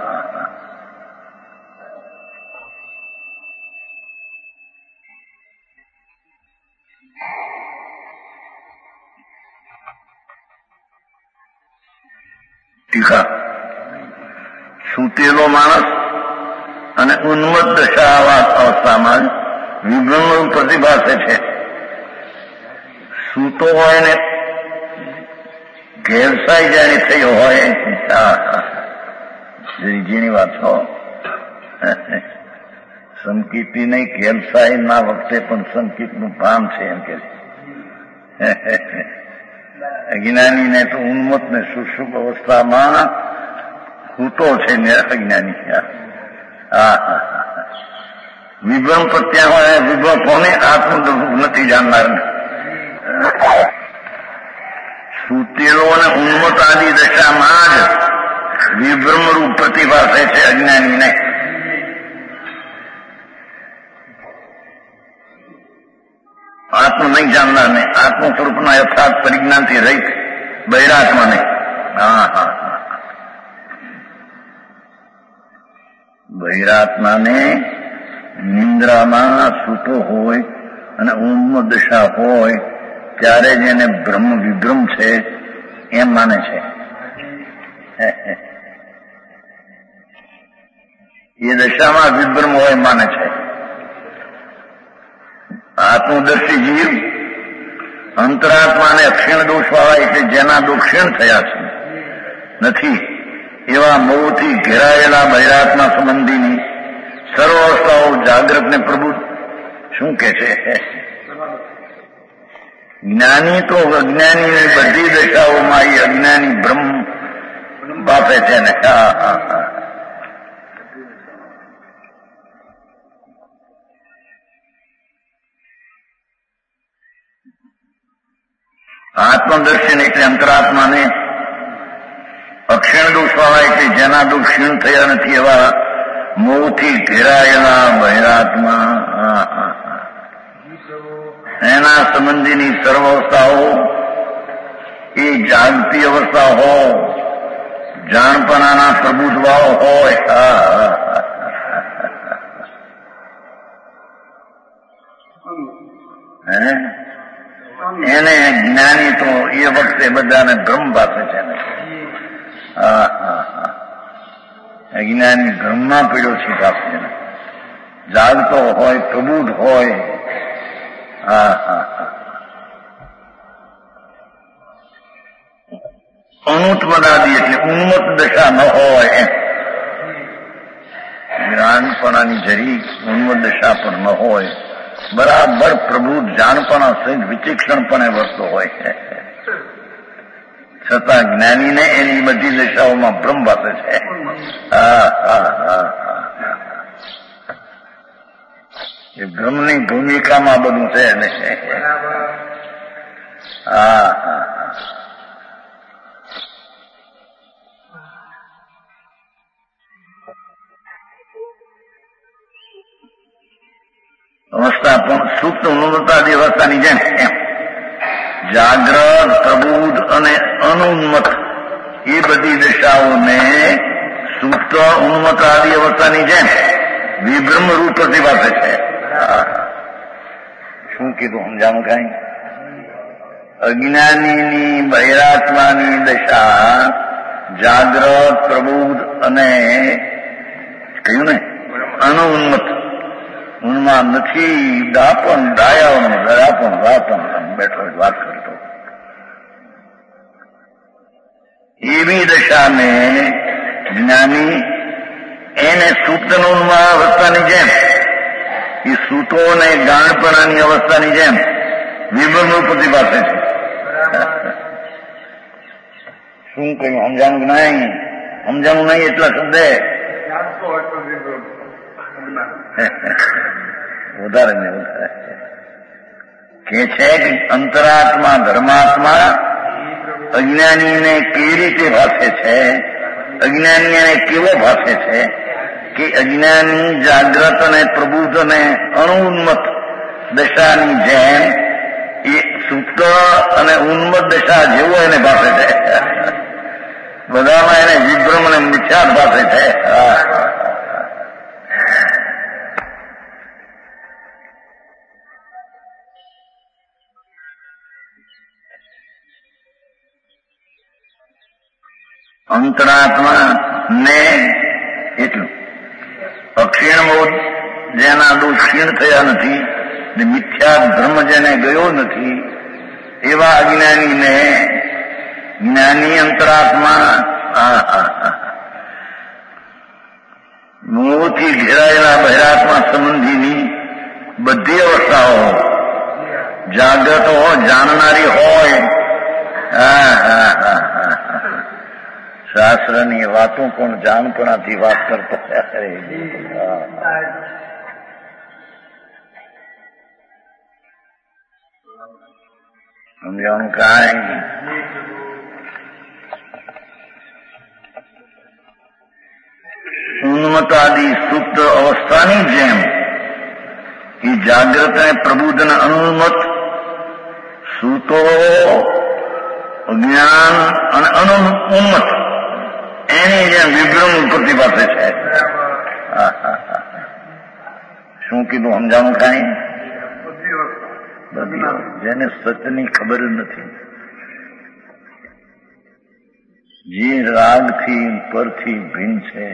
ટીકા. સૂતેલો માણસ અને ઉન્મત્ત દશા અવસ્થામાં વિભ્રમ પ્રતિભાસે છે. સૂતો હોય ને ઘેરસાઈ જાણે થયો હોય. જેની વાત છો સંકિતની નહીં, ઘેરસાઈ ના વખતે પણ સંકિતનું ભાન છે એમ કે અજ્ઞાનીને તો ઉન્મત્ત ને સુષુપ્ત અવસ્થામાં સૂતો છે ને અજ્ઞાની. હા, વિભ્રમ પ્રત્યા હોય. વિભ્રમ કોને? આત્મ નથી જાણનાર. સૂતેલો અને ઉન્મત્ત આદિ દશામાં જ વિભ્રમ રૂપ પ્રતિભા થાય છે અજ્ઞાનીને. આત્મ નહીં જાણનાર ને આત્મ સ્વરૂપના યથાર્થ પરિજ્ઞાનથી રહિત બહિરાત્મા નહીં. હા હા બહિરાત્માને નિંદ્રામાં સૂતો હોય અને ઉન્મત્ત દશા હોય ત્યારે જ એને બ્રહ્મ વિભ્રમ છે એમ માને છે. એ દશામાં વિભ્રમ હોય માને છે. આત્મદર્શી જીવ અંતરાત્માને અક્ષીણ દોષ વાળા એટલે જેના દોષ ક્ષીણ થયા છે નથી એવા મોહથી ઘેરાયેલા બહિરાત્મા સંબંધીની સર્વ અવસ્થાઓ જાગ્રત ને પ્રબુદ્ધ શું કે છે. જ્ઞાની તો અજ્ઞાની બધી દશાઓમાં એ અજ્ઞાની બ્રહ્મ બાપે છે ને. હા હા હા આત્મદર્શન એટલે અંતરાત્માને અક્ષીણ દોષ વાળા એટલે જેના દોષ ક્ષીણ થયા નથી એવા મોહથી ઘેરાયેલા બહિરાત્મા એના સંબંધીની સર્વ અવસ્થાઓ એ જાગતી અવસ્થા હો જાણપણાના પ્રબુદ્ધવાઓ હોય. એને જ્ઞાની તો એ વખતે બધાને બ્રહ્મ પાસે છે ને. હા હા હા અજ્ઞાની બ્રહ્મમાં પીડ્યો છે પાસે જાગતો હોય પ્રબુદ્ધ હોય. હા હા હા અનુત્મદાદી એટલે ઉન્મત્ત દશા ન હોય એમ. જાણપણાની જરી ઉન્મદશા પણ ન હોય, બરાબર પ્રભુ જાણપણા સહિત વિચક્ષણપણે વર્તો હોય છે, છતાં જ્ઞાનીને એની બધી દશાઓમાં ભ્રમ ભાસે છે. હા હા હા હા એ ભ્રમની ભૂમિકામાં બધું છે ને. હા હા અવસ્થા પણ સુપ્ત ઉન્મત્તાદી અવસ્થાની જેમ જાગ્રત, પ્રબુદ્ધ અને અનુન્મત એ બધી દશાઓને સુપ્ત ઉન્મત્તાદી અવસ્થાની જેમ વિભ્રમ રૂપ પ્રતિભાસે છે. શું કીધું સમજાણું કઈ? અજ્ઞાનીની બહિરાત્માની દશા જાગ્રત, પ્રબુદ્ધ અને કહ્યું ને અનુન્મત ઉન્માન નથી. દાપણ ડાયા દરાપણ રાપણ બેઠો વાત કરતો એવી દશાને જ્ઞાની એને સુપ્તનો ઉન્માન અવસ્થાની જેમ એ સૂતો અને ગાણપણાની અવસ્થાની જેમ વિભ્રમ પ્રતિભાસે છે. શું કહ્યું સમજાણું નહીં? સમજાણું નહીં એટલા શબ્દ વધારે ને વધારે કે છે કે અંતરાત્મા ધર્માત્મા અજ્ઞાનીને કેવી રીતે ભાસે છે, અજ્ઞાની એને કેવો ભાસે છે કે અજ્ઞાની જાગ્રત અને પ્રબુદ્ધ અને અણુન્મત દશાની જેમ એ સુપ્ત અને ઉન્મત દશા જેવો એને ભાસે છે. બધામાં એને વિભ્રમ અને મિથ્યા ભાસે છે. અંતરાત્મા ને એટલું અક્ષીણ મોદ જેના દોષ ક્ષીણ થયા નથી ને મિથ્યા ધર્મ જેને ગયો નથી એવા અજ્ઞાનીને જ્ઞાની અંતરાત્મા મોહથી ઘેરાયેલા બહિરાત્મા સંબંધીની બધી અવસ્થાઓ જાગ્રત હોય, જાણનારી હોય. હા હા હા શાસ્ત્રની વાતો પણ જાણપણાથી વાત કરતો સમજાણું કાંઈ? ઉન્મતાદી સુપ્ત અવસ્થાની જેમ એ જાગ્રત અને પ્રબુદ્ધ અને અનુન્મત સૂતો જ્ઞાન અને અનુન્મત એની જેમ વિભ્રમ પ્રતિભાસે છે. શું કીધું સમજાણું કાંઈ? જેને સત્યની ખબર નથી, જે રાગથી પરથી ભિન્ન છે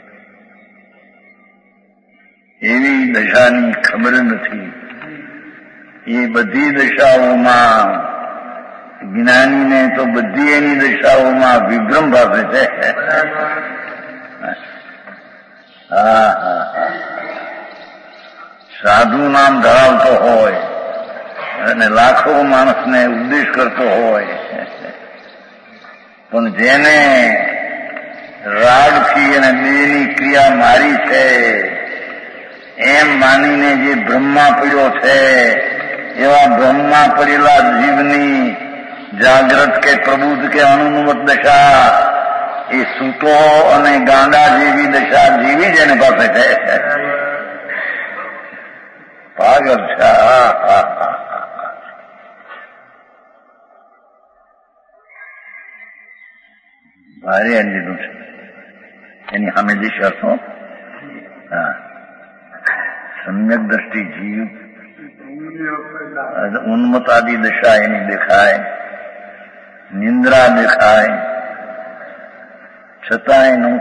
એવી દશાની ખબર નથી. એ બધી દશાઓમાં જ્ઞાનીને તો બધી એની દશાઓમાં વિભ્રમ ભાસે છે. હા હા સાધુ નામ ધરાવતો હોય અને લાખો માણસને ઉપદેશ કરતો હોય, પણ જેને રાગથી અને દેહની ક્રિયા મારી છે એમ માનીને જે બ્રહ્મા પડ્યો છે એવા બ્રહ્મા પડેલા જીવની જાગ્રત કે પ્રબુદ્ધ કે અનુન્મત દશા એ સૂતો અને ગાંડા જેવી દશા જેવી જ એને પાસે છે. પાગલ છે. ભારે અંજીનું છે એની સામે જે શરતો હા સમ્યક દ્રષ્ટિ જીવ ઉન્મત આદિ દશા એની દેખાય, નિંદ્રા દેખાય, છતાં એનું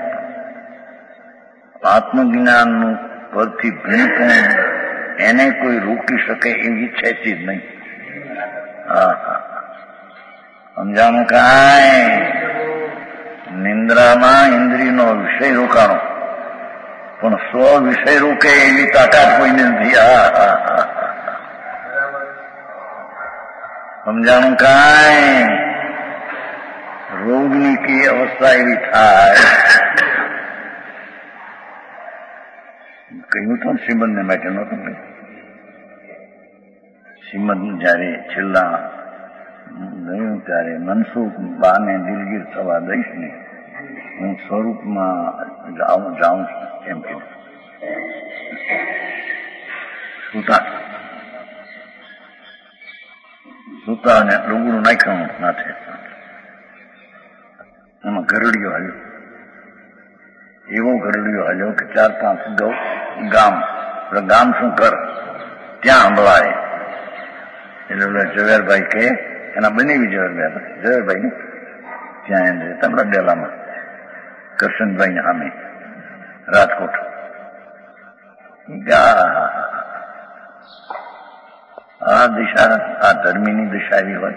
આત્મજ્ઞાનનું પરથી ભીણપણ એને કોઈ રોકી શકે એવી ઈચ્છા જ નહીં. હા હા સમજાણું કાંઈ? નિંદ્રામાં ઇન્દ્રિયનો વિષય રોકાણો પણ સ્વ વિષય રોકે એવી તાકાત કોઈને નથી. આ સમજાણું કાંઈ રોગની કઈ અવસ્થા એવી થાય. કહ્યું તો શ્રીમદને માટે નહોતું કહ્યું. શ્રીમદ જયારે છેલ્લા ગયું ત્યારે મનસુખ બાને દિલગીર થવા દઈશ ને હું સ્વરૂપમાં જાઉં જાઉં છું એમ કીધું. સુતા સુતા અને ડુંગળું નાખ્યું માથે, એમાં ગરડીયો હાલ્યો. એવો ગરડીયો હાલ્યો કે ચાર પાંચ ગૌ ગામ ગામ શું કર ત્યાં સંભળાય. એટલે ઓલા ઝવેરભાઈ કે એના બનેવી ઝવેરભાઈ ઝવેરભાઈ ને ત્યાં એમ રહેતા આપણા ડેલામાં કરશનભાઈ ને સામે રાજકોટ. આ દિશા આ ધર્મીની દિશા એવી હોય.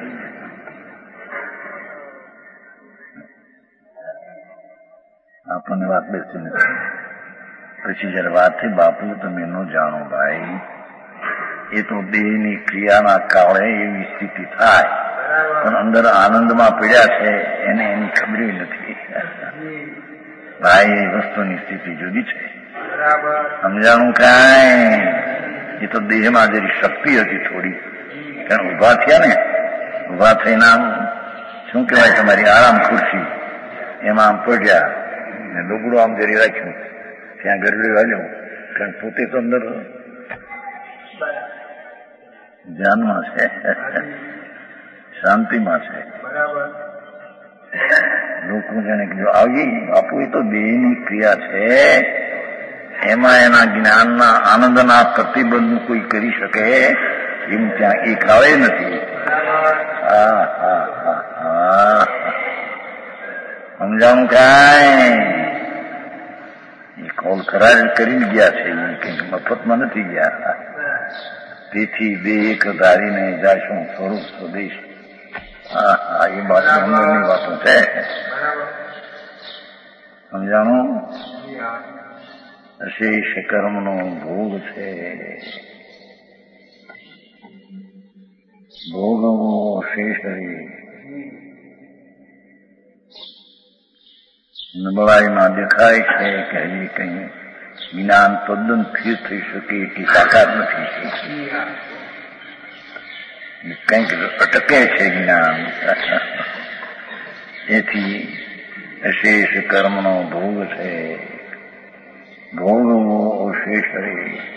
આપણને વાત બેસતી નથી. પછી જયારે વાત થઈ બાપુ તમે ન જાણો ભાઈ, એ તો દેહની ક્રિયાના કારણે એવી સ્થિતિ થાય, પણ અંદર આનંદમાં પીડ્યા છે એને એની ખબર નથી. ભાઈ એ વસ્તુની સ્થિતિ જુદી છે. સમજાણું કાંઈ? એ તો દેહમાં જેની શક્તિ હતી થોડી, કારણ ઉભા થયા ને, ઉભા થઈને આમ શું કહેવાય તમારી આરામ ખુરશી એમાં આમ પડ્યા ને ડુગડું આમ જરી રાખ્યું, ત્યાં ગરડ્યું હાલ્યું, કારણ પોતે તો અંદર ધ્યાનમાં છે, શાંતિમાં છે. લોકો જાણે કે જો આવી બાપુ એ તો દેહની ક્રિયા છે, એમાં એના જ્ઞાનના આનંદના પ્રતિબંધ કોઈ કરી શકે એમ ત્યાં એક આવે નથી. હા હા હા હા સમજાણું કાંઈ? એ કોલ કરાર કરીને ગયા છે, કંઈક મફતમાં નથી ગયા. તેથી બે એક ધારીને જાશું સ્વરૂપ સ્વદેશ. હા હા એ વાત અંદરની વાતો છે. સમજાણું? અશેષ કર્મનો ભોગ છે. ભોગવો શેષ રે. નબળાઈમાં દેખાય છે કે હજી કઈ જ્ઞાન તદ્દન સ્થિર થઈ શકે એટલી તાકાત નથી. કંઈક અટકે છે જ્ઞાન. એથી અશેષ કર્મનો ભોગ છે. ભોગવો શેષ રે.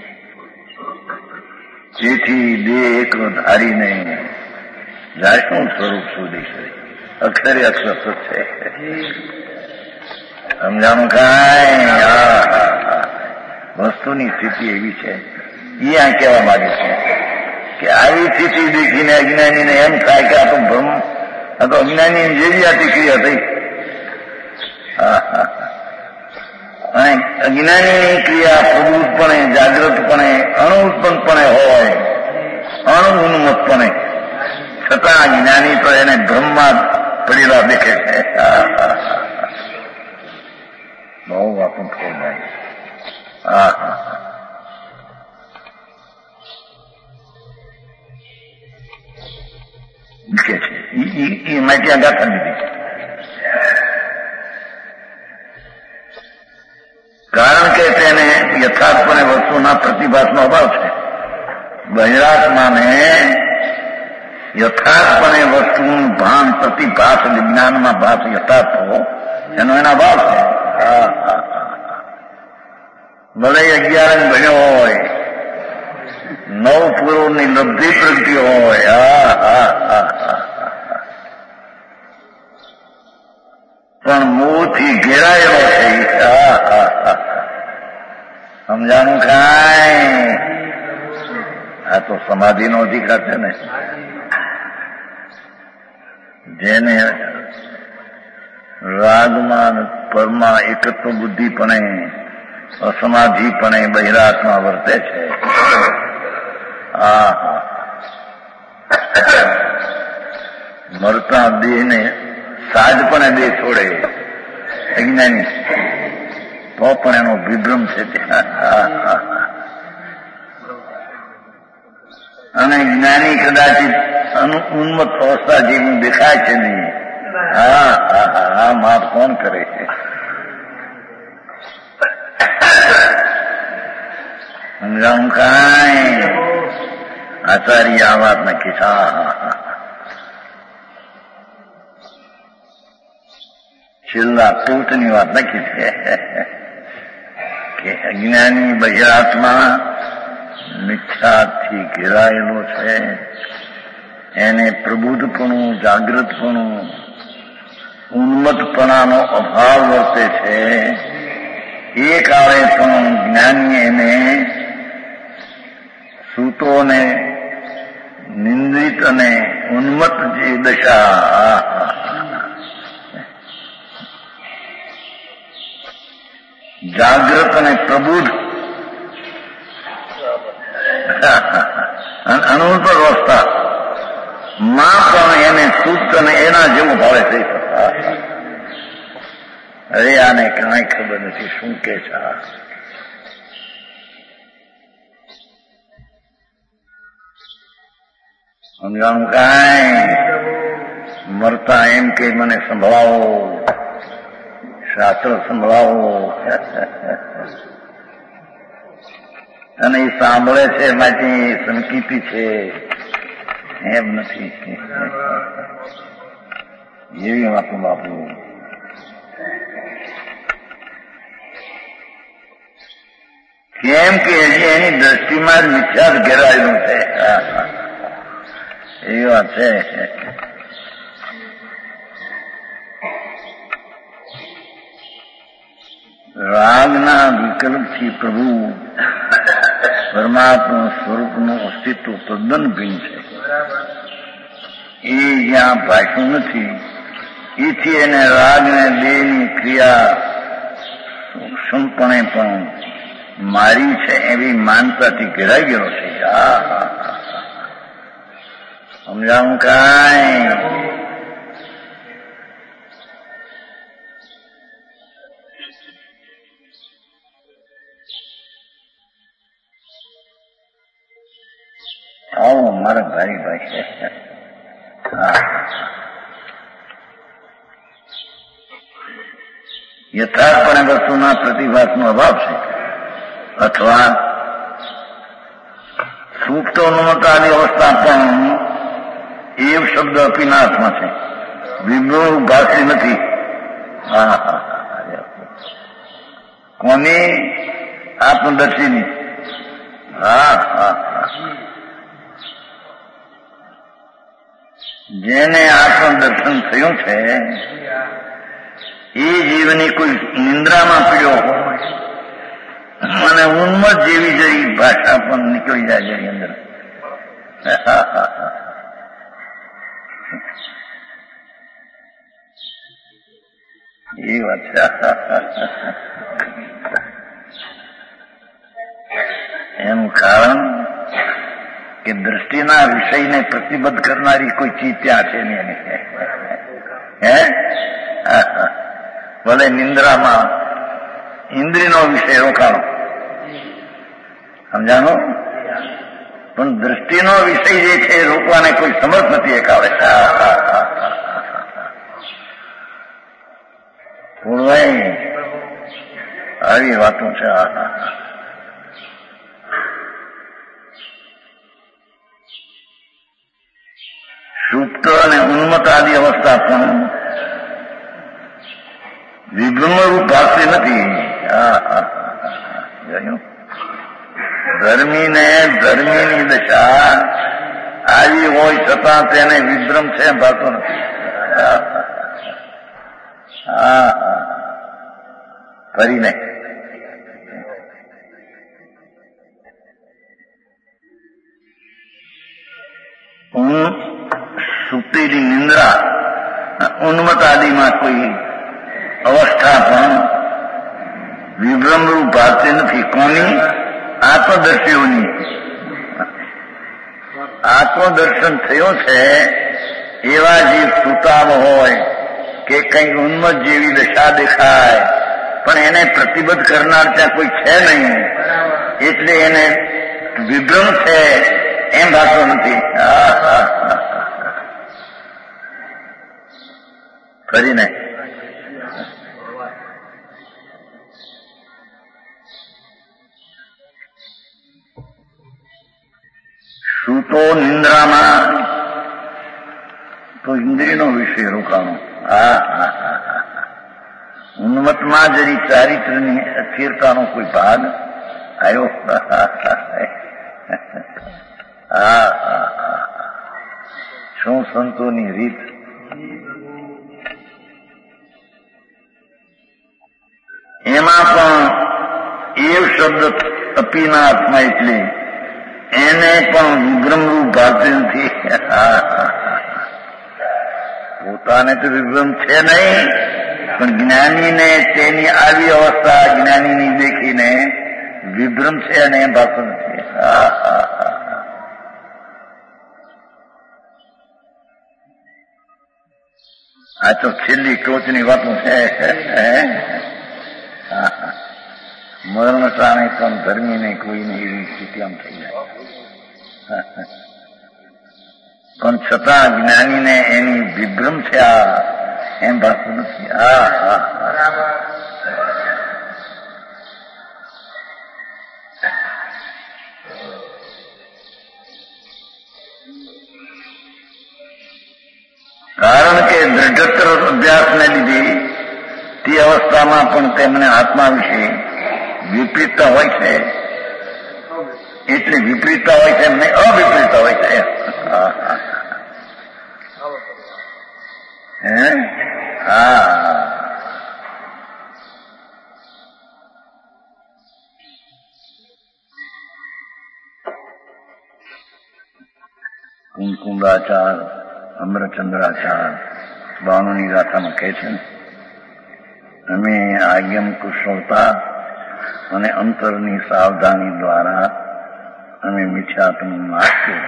જેથી દેહ એકલો ધારીને જાશું સ્વરૂપ સુધી છે. અક્ષરે અક્ષર છે. સમજાણું કાંઈ? વસ્તુની સ્થિતિ એવી છે. એ આ કહેવા માંગે છે કે આવી સ્થિતિ દેખીને અજ્ઞાનીને એમ થાય કે આ તો ભ્રમ, આ તો અજ્ઞાની જેવી આથી ક્રિયા થઈ. હા હા અજ્ઞાનીની ક્રિયા પ્રબુદ્ધપણે, જાગૃતપણે, અણુત્પન્નપણે હોય, અણુન્મતપણે, છતાં જ્ઞાની તો એને ભ્રમમાં પડેલા દેખે છે. બહુ વાતું થઈ જાય. હા હા કે છે એમાં ત્યાં ગાથા લીધી. કારણ કે તેને યથાર્થપણે વસ્તુના પ્રતિભાસનો અભાવ છે. બહિરાત્માને યથાર્થપણે વસ્તુનું ભાન, પ્રતિભાસ, વિજ્ઞાનમાં ભાસ યથાર્થ હો એનો એના ભાવ છે. ભલે અગિયાર ભણ્યો હોય, નવ પૂર્વની લબ્ધિ પ્રગતિ હોય, પણ મોહથી ઘેરાયેલો છે. સમજાણું કાંઈ? આ તો સમાધિનો અધિકાર છે ને. જેને રાગમાં પરમાં એકત્વ બુદ્ધિપણે, અસમાધિપણે બહિરાત્મા વર્તે છે. આ મરતા દેહને સાજપણે દેહ છોડે અજ્ઞાની. તો પણ એનો વિભ્રમ છે અને જ્ઞાની કદાચિત ઉન્મત્ત અવસ્થા જેવું દેખાય છે નહીં. હા હા હા હા માફ કોણ કરે છે? સમજાવું કાંઈ આચાર્ય આ વાત નક્કી થા છેલ્લા ટોટની વાત નક્કી છે કે અજ્ઞાની બહિરાત્મા મિથ્યાથી ઘેરાયેલો છે. એને પ્રબુદ્ધપણું, જાગૃતપણું, ઉન્મત્તપણાનો અભાવ વર્તે છે. એ કાળે પણ જ્ઞાની એને સૂતો ને નિંદિત અને ઉન્મત્ત જે દશા જાગ્રત અને પ્રબુદ્ધ અનુભવ અવસ્થા માં પણ એને સુપ્ત અને એના જેવું ભાવે થઈ શકતા. અરે આને કાંઈ ખબર નથી શું કે છે. સમજાણું કાંઈ? મરતા એમ કે મને સંભળાવો, શાસ્ત્ર સંભળાવો, અને એ સાંભળે છે માટે સંકિતી છે એમ નથી. એવી વાતો બાપુ. કેમ કે હજી એની દ્રષ્ટિમાં જ મિથ્યા જ ઘેરાયેલું છે. એવી વાત છે. રાગના વિકલ્પથી પ્રભુ પરમાત્મા સ્વરૂપનું અસ્તિત્વ તદ્દન ભિન્ન છે. એ જ્યાં ભાષ્યું નથી એથી એને રાગને દેહની ક્રિયા સૂક્ષ્મપણે પણ મારી છે એવી માનતાથી ઘેરાઈ ગયેલો છે. સમજાવું કાંઈ? આવો મારા ભાઈ ભાઈ. હા, યથાર્થપણે વસ્તુના પ્રતિભાસનો અભાવ છે અથવા સુપ્તોન્મત્તાની અવસ્થા પણ એવ શબ્દ અપિનાથમાં છે. વિભ્રમ ભાષી નથી. હા હા કોની? આત્મદર્શીની. હા હા જેને આત્મદર્શન થયું છે એ જીવની કોઈ નિંદ્રામાં પીડ્યો હોય અને ઉન્મત્ત જેવી જઈ ભાષા પણ નીકળી જાય જેની અંદર. એ વાત છે. એનું કારણ કે દ્રષ્ટિના વિષયને પ્રતિબદ્ધ કરનારી કોઈ ચીજ ત્યાં છે નહીં. હે ભલે નિંદ્રામાં ઇન્દ્રિયનો વિષય રોકાણો, સમજાણો, પણ દ્રષ્ટિનો વિષય જે છે એ રોકવાને કોઈ સમર્થ નથી એકાવે. થોડું આવી વાતો છે. સુપ્ત અને ઉન્મત્ત આદિ અવસ્થા પણ વિભ્રમરૂપ ભાષી નથી. ધર્મીને ધર્મીની દશા આવી હોય છતાં તેને વિભ્રમ છે ભાતો નથી. હા ફરીને સુપ્તિની નિંદ્રા ઉન્મત્ત આદિમાં કોઈ અવસ્થા પણ વિભ્રમરૂપ ભાષી નથી. કોની? આત્મદર્શીઓની. આત્મદર્શન થયું છે એવા જે સુતાવ હોય કે કંઈક ઉન્મત્ત જેવી દશા દેખાય પણ એને પ્રતિબદ્ધ કરનાર ત્યાં કોઈ છે નહીં, એટલે એને વિભ્રમ છે એમ ભાષો નથી. ફરીને સૂતો નિંદ્રામાં તો ઇન્દ્રિયનો વિષય રોકાણો. હા હા હા હા ઉન્મતમાં જરી ચારિત્રની અસ્થિરતાનો કોઈ ભાગ આવ્યો. હા હા શું સંતોની રીત. એમાં પણ એવ શબ્દ અપીના હાથમાં એટલે એને પણ વિભ્રમરૂપ ભાવતી નથી. પોતાને તો વિભ્રમ છે નહીં, પણ જ્ઞાનીને તેની આવી અવસ્થા જ્ઞાનીની દેખીને વિભ્રમ છે અને એમ ભાવતું નથી. આ તો છેલ્લી ટોચની વાતો છે. મરણ ટાણે પણ ધર્મીને કોઈને એવી સ્થિતિ આમ થઈ જાય, પણ છતાં જ્ઞાનીને એની વિભ્રમ છે આ એમ ભાવતું નથી. હા હા કારણ કે દ્રઢતર અભ્યાસને લીધે તે અવસ્થામાં પણ તેમને આત્મા વિશે વિપરીતતા હોય છે. એટલે વિપરીતતા હોય છે એમને અવિપરીતતા હોય છે. હે હા કુમકુંડાચાર અમરચંદ્રાચાર બાણુની ગાથામાં કહે છે ને, અમે આજ્ઞમ કુશળતા અને અંતરની સાવધાની દ્વારા અમે મિથ્યાત્મ નાખ્યો.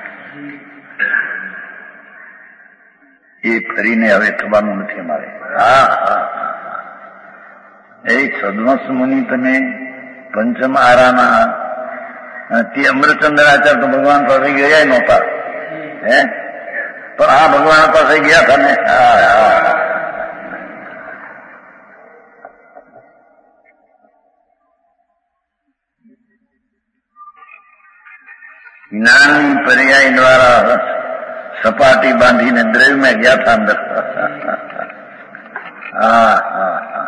એ ફરીને હવે થવાનું નથી અમારે. હા હા એ સદવંશ મુનિ તમે પંચમ આરાના તે અમરચંદ્રાચાર તો ભગવાન પાસે ગયા નહોતા, હે પણ આ ભગવાન પાસે ગયા હતા ને. જ્ઞાનની પર્યાય દ્વારા સપાટી બાંધીને દ્રવ્યમાં ગયા હતા અંદર. હા હા હા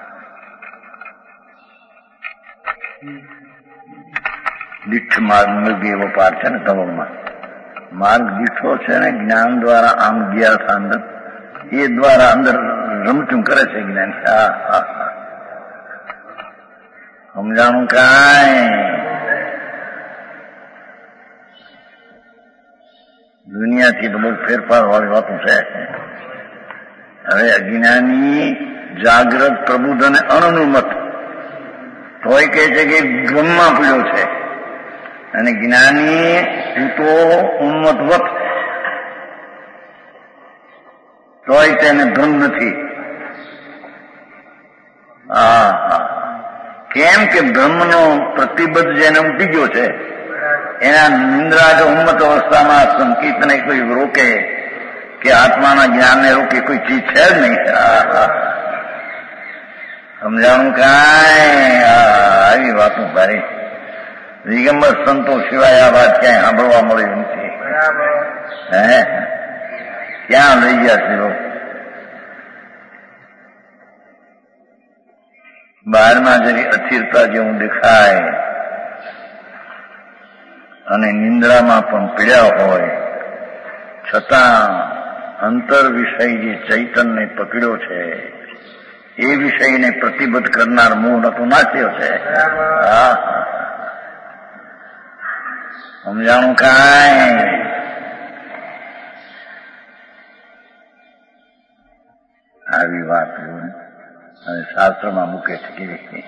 દીઠ માર્ગ મૃગ એવો પાર છે ને તવમાં માર્ગ દીઠો છે ને જ્ઞાન દ્વારા આમ ગયા હતા અંદર, એ દ્વારા અંદર રમતું કરે છે જ્ઞાન. હા હા હા સમજાણું કાંઈ. દુનિયાથી તો બહુ ફેરફાર વાળી વાતો છે. હવે અજ્ઞાની જાગ્રત પ્રબુદ્ધ અને અણનુમત તોય કહે છે કે ભ્રમમાં પીડ્યો છે, અને જ્ઞાની સૂતો ઉન્મતવત તોય તેને ભ્રમ નથી. હા હા કેમ કે બ્રહ્મનો પ્રતિબદ્ધ જેને ઉઠી ગયો છે એના નિંદ્રા કે ઉન્મત અવસ્થામાં સંકિતને કોઈ રોકે કે આત્માના જ્ઞાનને રોકે કોઈ ચીજ છે જ નહીં. સમજાણું કાંઈ. આવી વાતો ભારે દિગંબર સંતો સિવાય આ વાત ક્યાંય સાંભળવા મળ્યું નથી. હે ક્યાં લઈ ગયા છે લોકો? બહારમાં જરી અસ્થિરતા જેવું દેખાય અને નિંદ્રામાં પણ પીડ્યા હોય છતાં અંતર વિષય જે ચૈતનને પકડ્યો છે એ વિષયને પ્રતિબદ્ધ કરનાર મૂળ તો નાચ્યો છે. હા સમજાણું કાંઈ. આવી વાત હવે શાસ્ત્રમાં મૂકે છે કેવી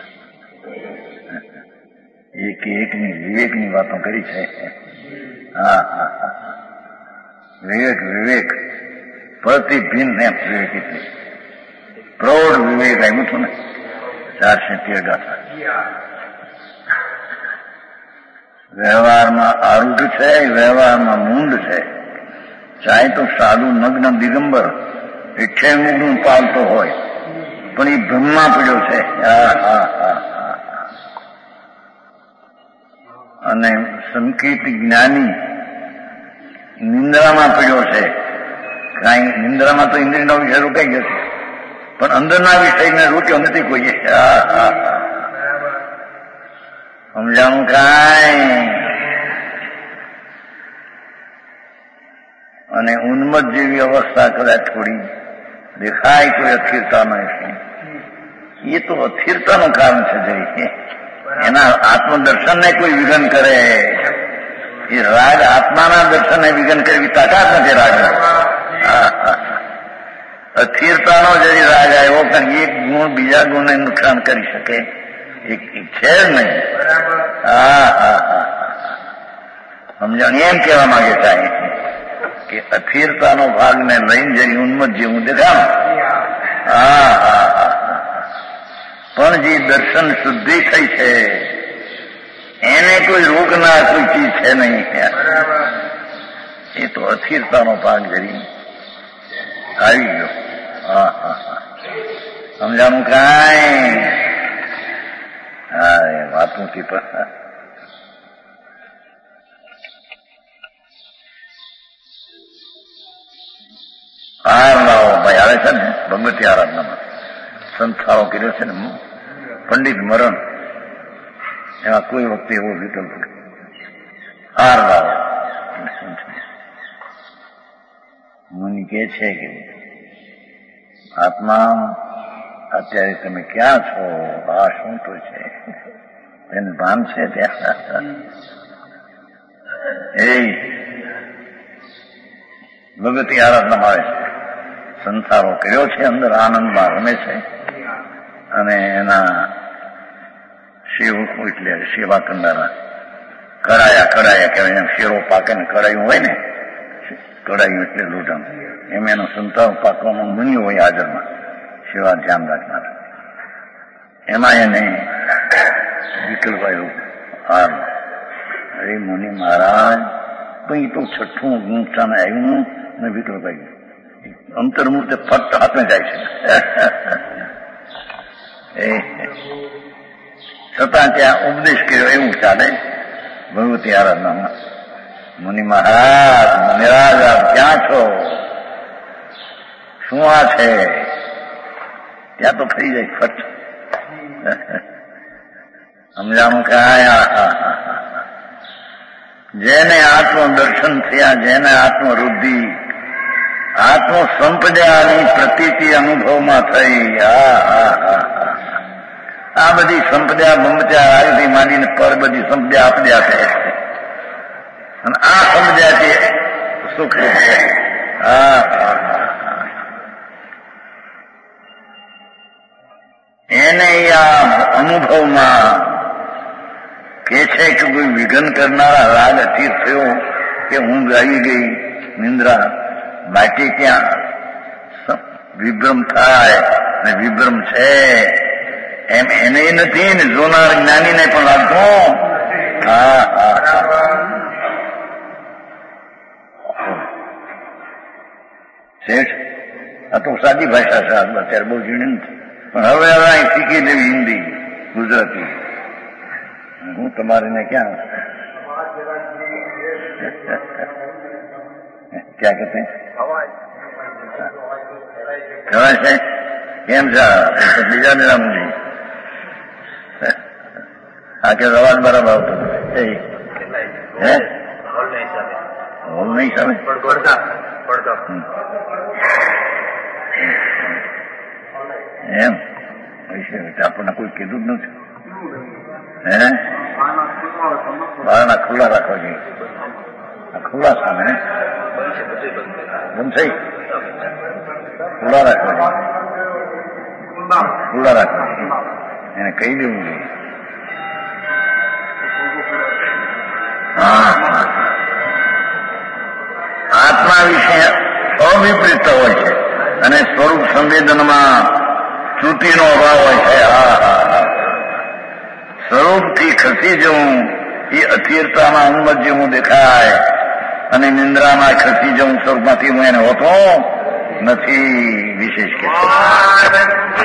એક એકની વિવેકની વાતો કરી છે. હા હા હા વિવેક વિવેક પ્રતિભિન્ન વિવેક એટલે પ્રૌઢ વિવેક આવ્યું હતું ને ચારસો તેર ગાથા. વ્યવહારમાં આરૂઢ છે, વ્યવહારમાં મૂંડ છે. ચાહે તો સાધુ નગ્ન દિગંબર ઇઠ્ઠે મુગનું પાલતો હોય, પણ એ ભ્રમમાં પડ્યો છે. અને સંકેત જ્ઞાની નિંદ્રામાં પડ્યો છે. કાંઈ નિંદ્રામાં તો ઇન્દ્રિયનો વિષય રોકાઈ ગયો છે, પણ અંદરના વિષયને રોક્યો નથી કોઈએ. સમજાણું કાંઈ? અને ઉન્મત્ત જેવી અવસ્થા કદાચ થોડી દેખાય તો અસ્થિરતાનો છે. એ તો અસ્થિરતાનું કારણ છે. જઈ એના આત્મદર્શનને કોઈ વિઘન કરે, એ રાગ આત્માના દર્શનને વિઘન કરવી તાકાત નથી રાગના. અસ્થિરતાનો જરી રાગ આવ્યો, પણ એક ગુણ બીજા ગુણને નુકસાન કરી શકે એક છે જ નહીં. હા હા હા સમજણ એમ કહેવા માંગે છે કે અસ્થિરતાનો ભાગને લઈને જરી ઉન્મત્ત જેવું દેખાણ. હા હા હા પણ જે દર્શન શુદ્ધિ થઈ છે એને કોઈ રોકનાર કોઈ ચીજ છે નહીં. એ તો અસ્થિરતાનો ભાગ જરી આવી ગયો. હા હા હા સમજાણું કાંઈ? હા એ વાતું થી પણ હાર લાવો ભાઈ આવે છે ને ભગવતી આરાધનામાં સંસ્થાઓ કર્યો છે ને પંડિત મરણ, એમાં કોઈ વખતે એવો વિકલ્પ હાર લાવો. મુનિ કે છે કે આત્મા અત્યારે તમે ક્યાં છો? આ શું તો છે એને ભાન છે ત્યાં? એ ભગવતી આરાધનામાં આવે છે. સંસારો કર્યો છે, અંદર આનંદમાં રમે છે, અને એના શિવ એટલે સેવા કરનારા કડાયા કડાયા કહેવાય. એમ શેરો પાકે ને કડાયું હોય ને, કડાયું એટલે લોઢણ, એમ એનો સંતારો પાકવામાં મુનિ હોય હાજરમાં, સેવા ધ્યાન રાખનાર. એમાં એને વિકલ્પાયું હાર. અરે મુનિ મહારાજ પણ એ તો છઠ્ઠું નુકસાન આવ્યું ને વિકલ્પાયું. અંતર્મૂર્તે ફક્ત હાથમાં જાય છે. એ છતાં ત્યાં ઉપદેશ કર્યો એવું ચાલે ભગવતી આરાધનામાં. મુનિ મહારાજ નિરાજ આપ ક્યાં છો? શું આ છે? ત્યાં તો થઈ જાય ફટ. સમજાણું કાંઈ? જેને આત્મ દર્શન થયા, જેને આત્મવૃદ્ધિ આત્મ સંપદાની પ્રતીતિ અનુભવમાં થઈ. હા હા હા આ બધી સંપદા બંપત્યા આયુથી માંડીને પર બધી સંપદા આપદ્યા છે, અને આ સમજાતી સુખ છે. હા એને આ અનુભવમાં કે છે કે કોઈ વિઘન કરનારા રાગ અસ્થિર થયો કે ઊંઘ આવી ગઈ, નિંદ્રા માટે ત્યાં વિભ્રમ થાય ને વિભ્રમ છે એમ એને નથી ને જોનાર જ્ઞાનીને પણ લાગતો. હા હા શેઠ આ તો સાદી ભાષા છે, અત્યારે બહુ ઝીણી નથી, પણ હવે હવે અહીં શીખી લેવી હિન્દી ગુજરાતી. હું તમારીને ક્યાં ક્યાં કહેતે ખબર છે કેમ છે? બીજા મેળા મુજી આ કે અવાજ બરાબર આવતો હે હોલ નહીં સામે એમ આપણને કોઈ કીધું જ નથી. હે બારણા ખુલ્લા રાખવા જોઈએ. ખુલ્લા સામે બંધ થઈ ખુલ્લા રાખવા જોઈએ, ખુલ્લા રાખવા જોઈએ, એને કહી દેવું જોઈએ. આત્મા વિશે અવિપરીત હોય છે અને સ્વરૂપ સંવેદનમાં શ્રુતિનો અભાવ હોય છે. હા હા હા સ્વરૂપથી ખસી જવું એ અસ્થિરતાના ઉન્મત જેવું દેખાય અને નિંદ્રામાં ખસી જવું સ્વરૂપમાંથી હું એને હોતો નથી વિશેષ કે